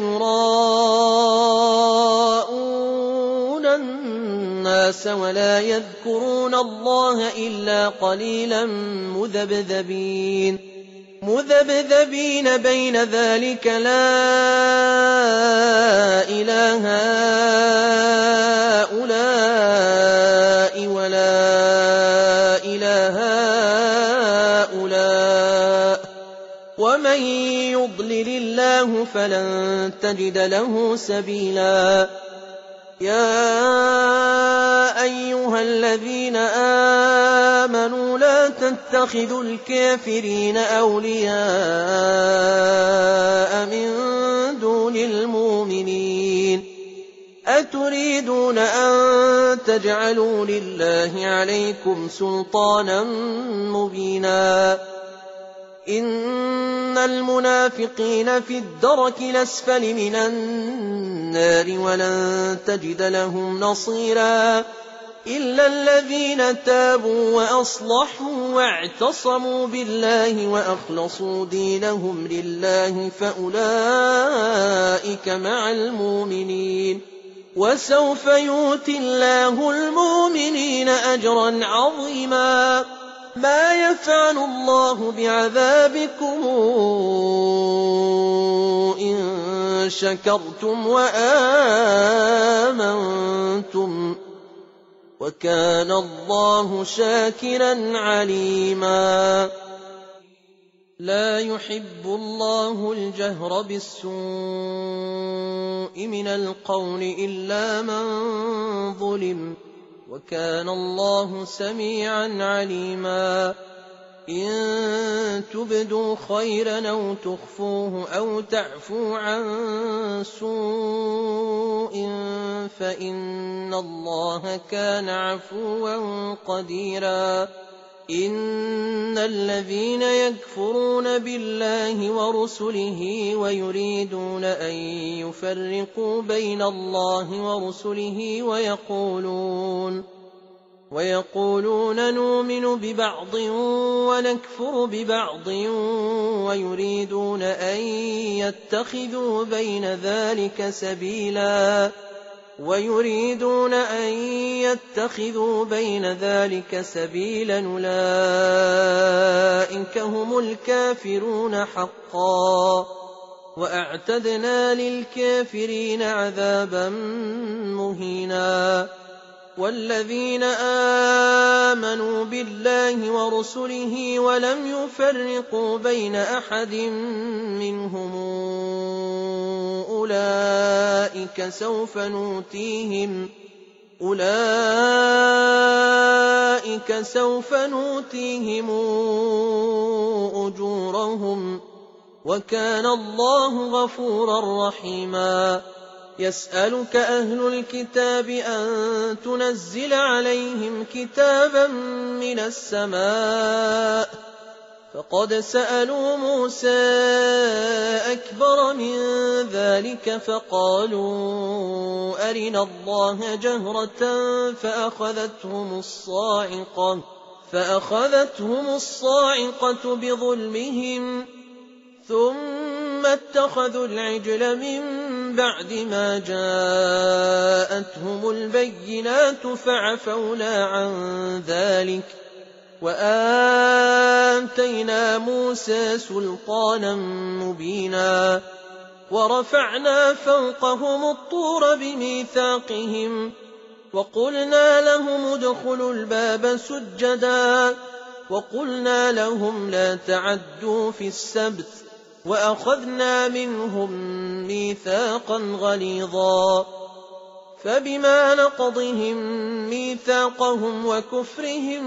يراءون الناس ولا يذكرون الله إلا قليلا مذبذبين بين ذلك لا إله هؤلاء ولا إله هؤلاء ومن يضلل الله فلن تجد له سبيلا يا أيها الذين آمنوا لا تتخذوا الكافرين أولياء من دون المؤمنين أتريدون أن تجعلوا لله عليكم سلطانا مبينا إن المنافقين في الدرك الأسفل من النار ولن تجد لهم نصيرا إلا الذين تابوا وأصلحوا واعتصموا بالله وأخلصوا دينهم لله فأولئك مع المؤمنين وسوف يؤتي الله المؤمنين أجرا عظيما ما يفعل الله بعذابكم إن شكرتم وآمنتم وكان الله شاكرا عليما لا يحب الله الجهر بالسوء من القول إلا من ظلم وكان الله سميعا عليما إن تبدوا خيرا أو تخفوه أو تعفوا عن سوء فإن الله كان عفوا قديرا إن الذين يكفرون بالله ورسله ويريدون أن يفرقوا بين الله ورسله ويقولون نؤمن ببعض ونكفر ببعض ويريدون أن يتخذوا بين ذلك سبيلا أولئك هم الكافرون حقا وأعتدنا للكافرين عذابا مهينا والذين آمنوا بالله ورسله ولم يفرقوا بين أحد منهم أولئك سوف نؤتيهم أجورهم وكان الله غفورا رحيما يسألك أهل الكتاب أن تنزل عليهم كتابا من السماء فقد سألوا موسى أكبر من ذلك فقالوا أرنا الله جهرة فأخذتهم الصاعقة بظلمهم ثم اتخذوا العجل من بعد ما جاءتهم البينات فعفونا عن ذلك وآتينا موسى سلطانا مبينا ورفعنا فوقهم الطور بميثاقهم وقلنا لهم ادخلوا الباب سجدا وقلنا لهم لا تعدوا في السبت وأخذنا منهم ميثاقا غليظا فبما نقضهم ميثاقهم وكفرهم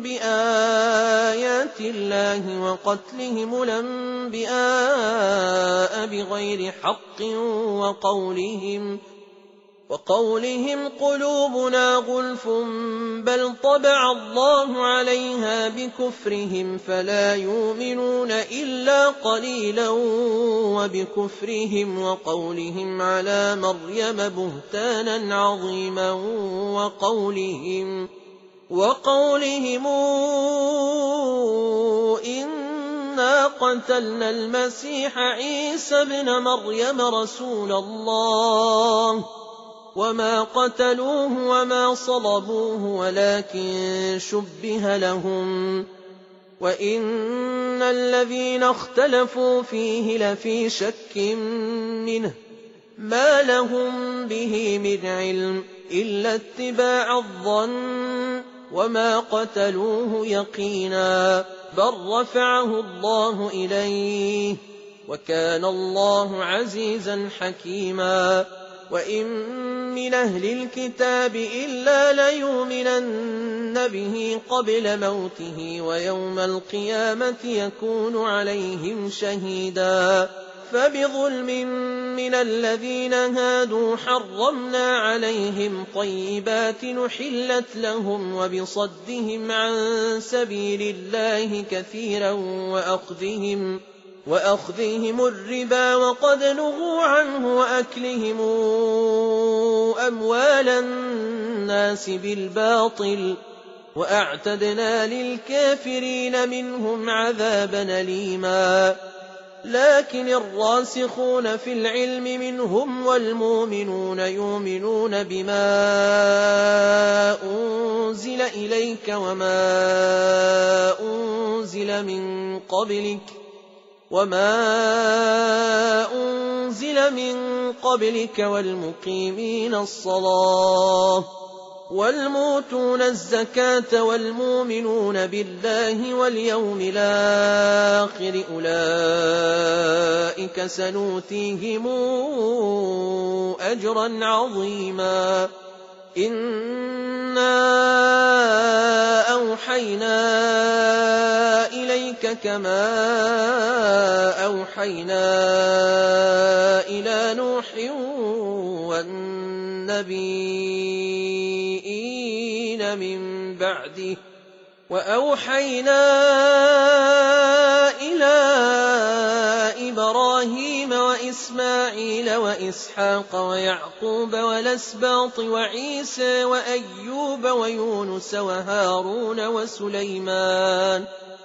بآيات الله وقتلهم الأنبياء بغير حق وقولهم قلوبنا غلف بل طبع الله عليها بكفرهم فلا يؤمنون إلا قليلا وبكفرهم وقولهم على مريم بهتانا عظيما وقولهم إنا قتلنا المسيح عيسى ابن مريم رسول الله وما قتلوه وما صلبوه ولكن شبه لهم وإن الذين اختلفوا فيه لفي شك منه ما لهم به من علم إلا اتباع الظن وما قتلوه يقينا بل رفعه الله إليه وكان الله عزيزا حكيما وإن من أهل الكتاب إلا ليؤمنن به قبل موته ويوم القيامة يكون عليهم شهيدا فبظلم من الذين هادوا حرمنا عليهم طيبات نحلت لهم وبصدهم عن سبيل الله كثيرا وأخذهم الربا وقد نهوا عنه وأكلهم أموال الناس بالباطل وأعتدنا للكافرين منهم عذابا أليما لكن الراسخون في العلم منهم والمؤمنون يؤمنون بما أنزل إليك وما أنزل من قبلك والمقيمين الصلاة والموتون الزكاة والمؤمنون بالله واليوم الآخر أولئك سنؤتيهم أجرا عظيما إنا أوحينا إليك كما أوحينا إلى نوح والنبيين من بعده وأوحينا إلى إبراهيم وإسماعيل وإسحاق ويعقوب والأسباط وعيسى وأيوب ويونس وهارون وسليمان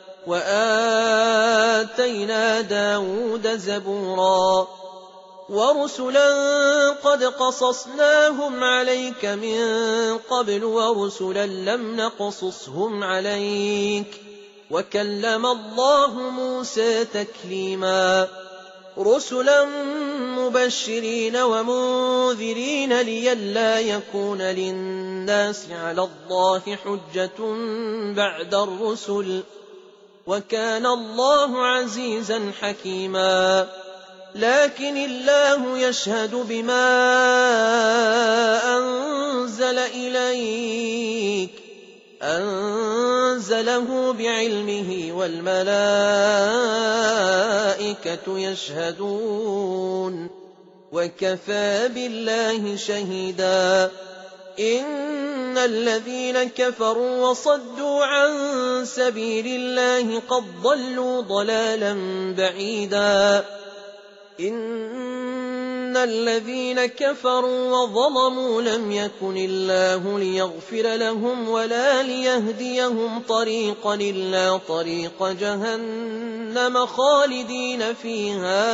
وآتينا داود زبورا ورسلا قد قصصناهم عليك من قبل ورسلا لم نقصصهم عليك وكلم الله موسى تكليما رسلا مبشرين ومنذرين لئلا يكون للناس على الله حجة بعد الرسل وكان الله عزيزا حكيما لكن الله يشهد بما أنزل إليك أنزله بعلمه والملائكة يشهدون وكفى بالله شهيدا إن الذين كفروا وصدوا عن سبيل الله قد ضلوا ضلالا بعيدا إن الذين كفروا وظلموا لم يكن الله ليغفر لهم ولا ليهديهم طريقا إلا طريق جهنم خالدين فيها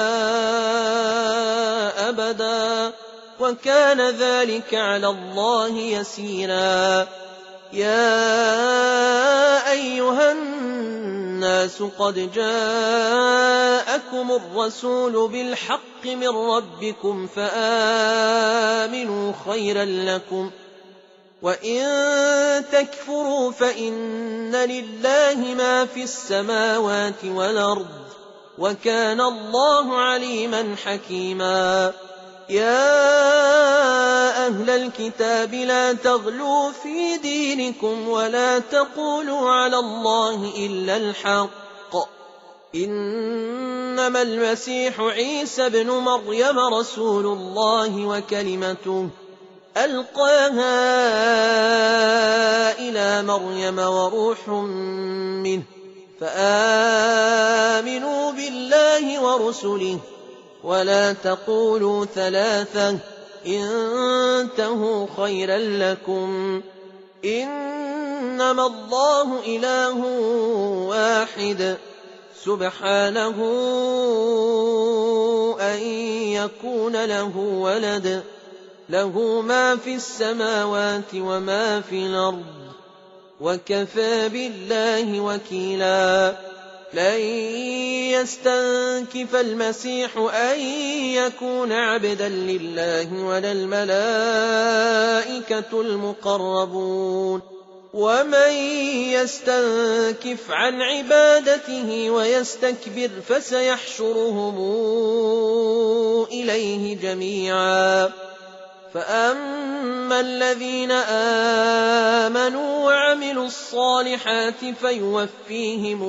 أبدا وكان ذلك على الله يسيرا يا أيها الناس قد جاءكم الرسول بالحق من ربكم فآمنوا خيرا لكم وإن تكفروا فإن لله ما في السماوات والأرض وكان الله عليما حكيما يا أهل الكتاب لا تغلوا في دينكم ولا تقولوا على الله إلا الحق إنما المسيح عيسى ابن مريم رسول الله وكلمته ألقاها إلى مريم وروح منه فآمنوا بالله ورسله ولا تقولوا ثلاثة انتهوا خيرا لكم إنما الله إله واحد سبحانه أن يكون له ولد له ما في السماوات وما في الأرض وكفى بالله وكيلا لن يستنكف المسيح أن يكون عبدا لله ولا الملائكة المقربون ومن يستنكف عن عبادته ويستكبر فسيحشرهم إليه جميعا فأما الذين آمنوا وعملوا الصالحات فيوفيهم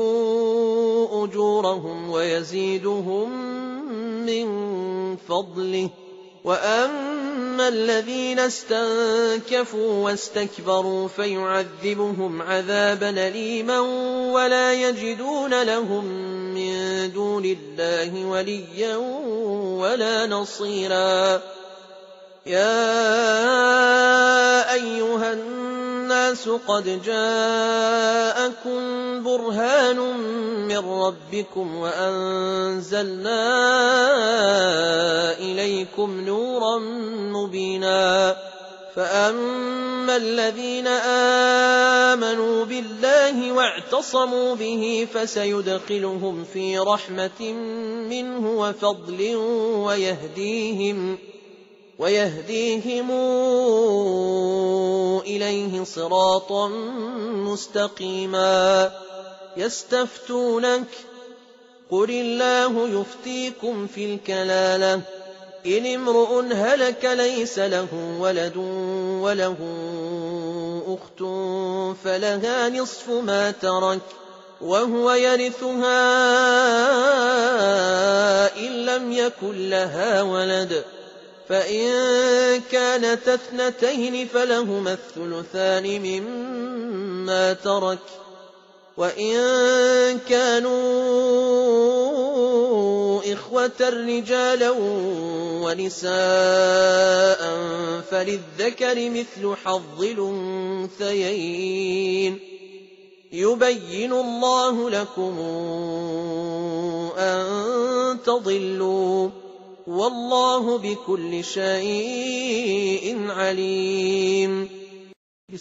أجورهم ويزيدهم من فضله وأما الذين استنكفوا واستكبروا فيعذبهم عذابا أليما ولا يجدون لهم من دون الله وليا ولا نصيرا يا أيها الناس قد جاءكم برهان من ربكم وأنزلنا إليكم نورا مبينا فأما الذين آمنوا بالله واعتصموا به فسيدخلهم في رحمة منه وفضل ويهديهم إليه صراطا مستقيما يستفتونك قل الله يفتيكم في الكلالة إن امرؤ هلك ليس له ولد وله أخت فلها نصف ما ترك وهو يرثها إن لم يكن لها ولد فإن كانت اثنتين فلهما الثلثان مما ترك، وإن كانوا إخوة رجالا ونساء فللذكر مثل حظ الأنثيين. يبين الله لكم أن تضلوا، والله بكل شيء عليم.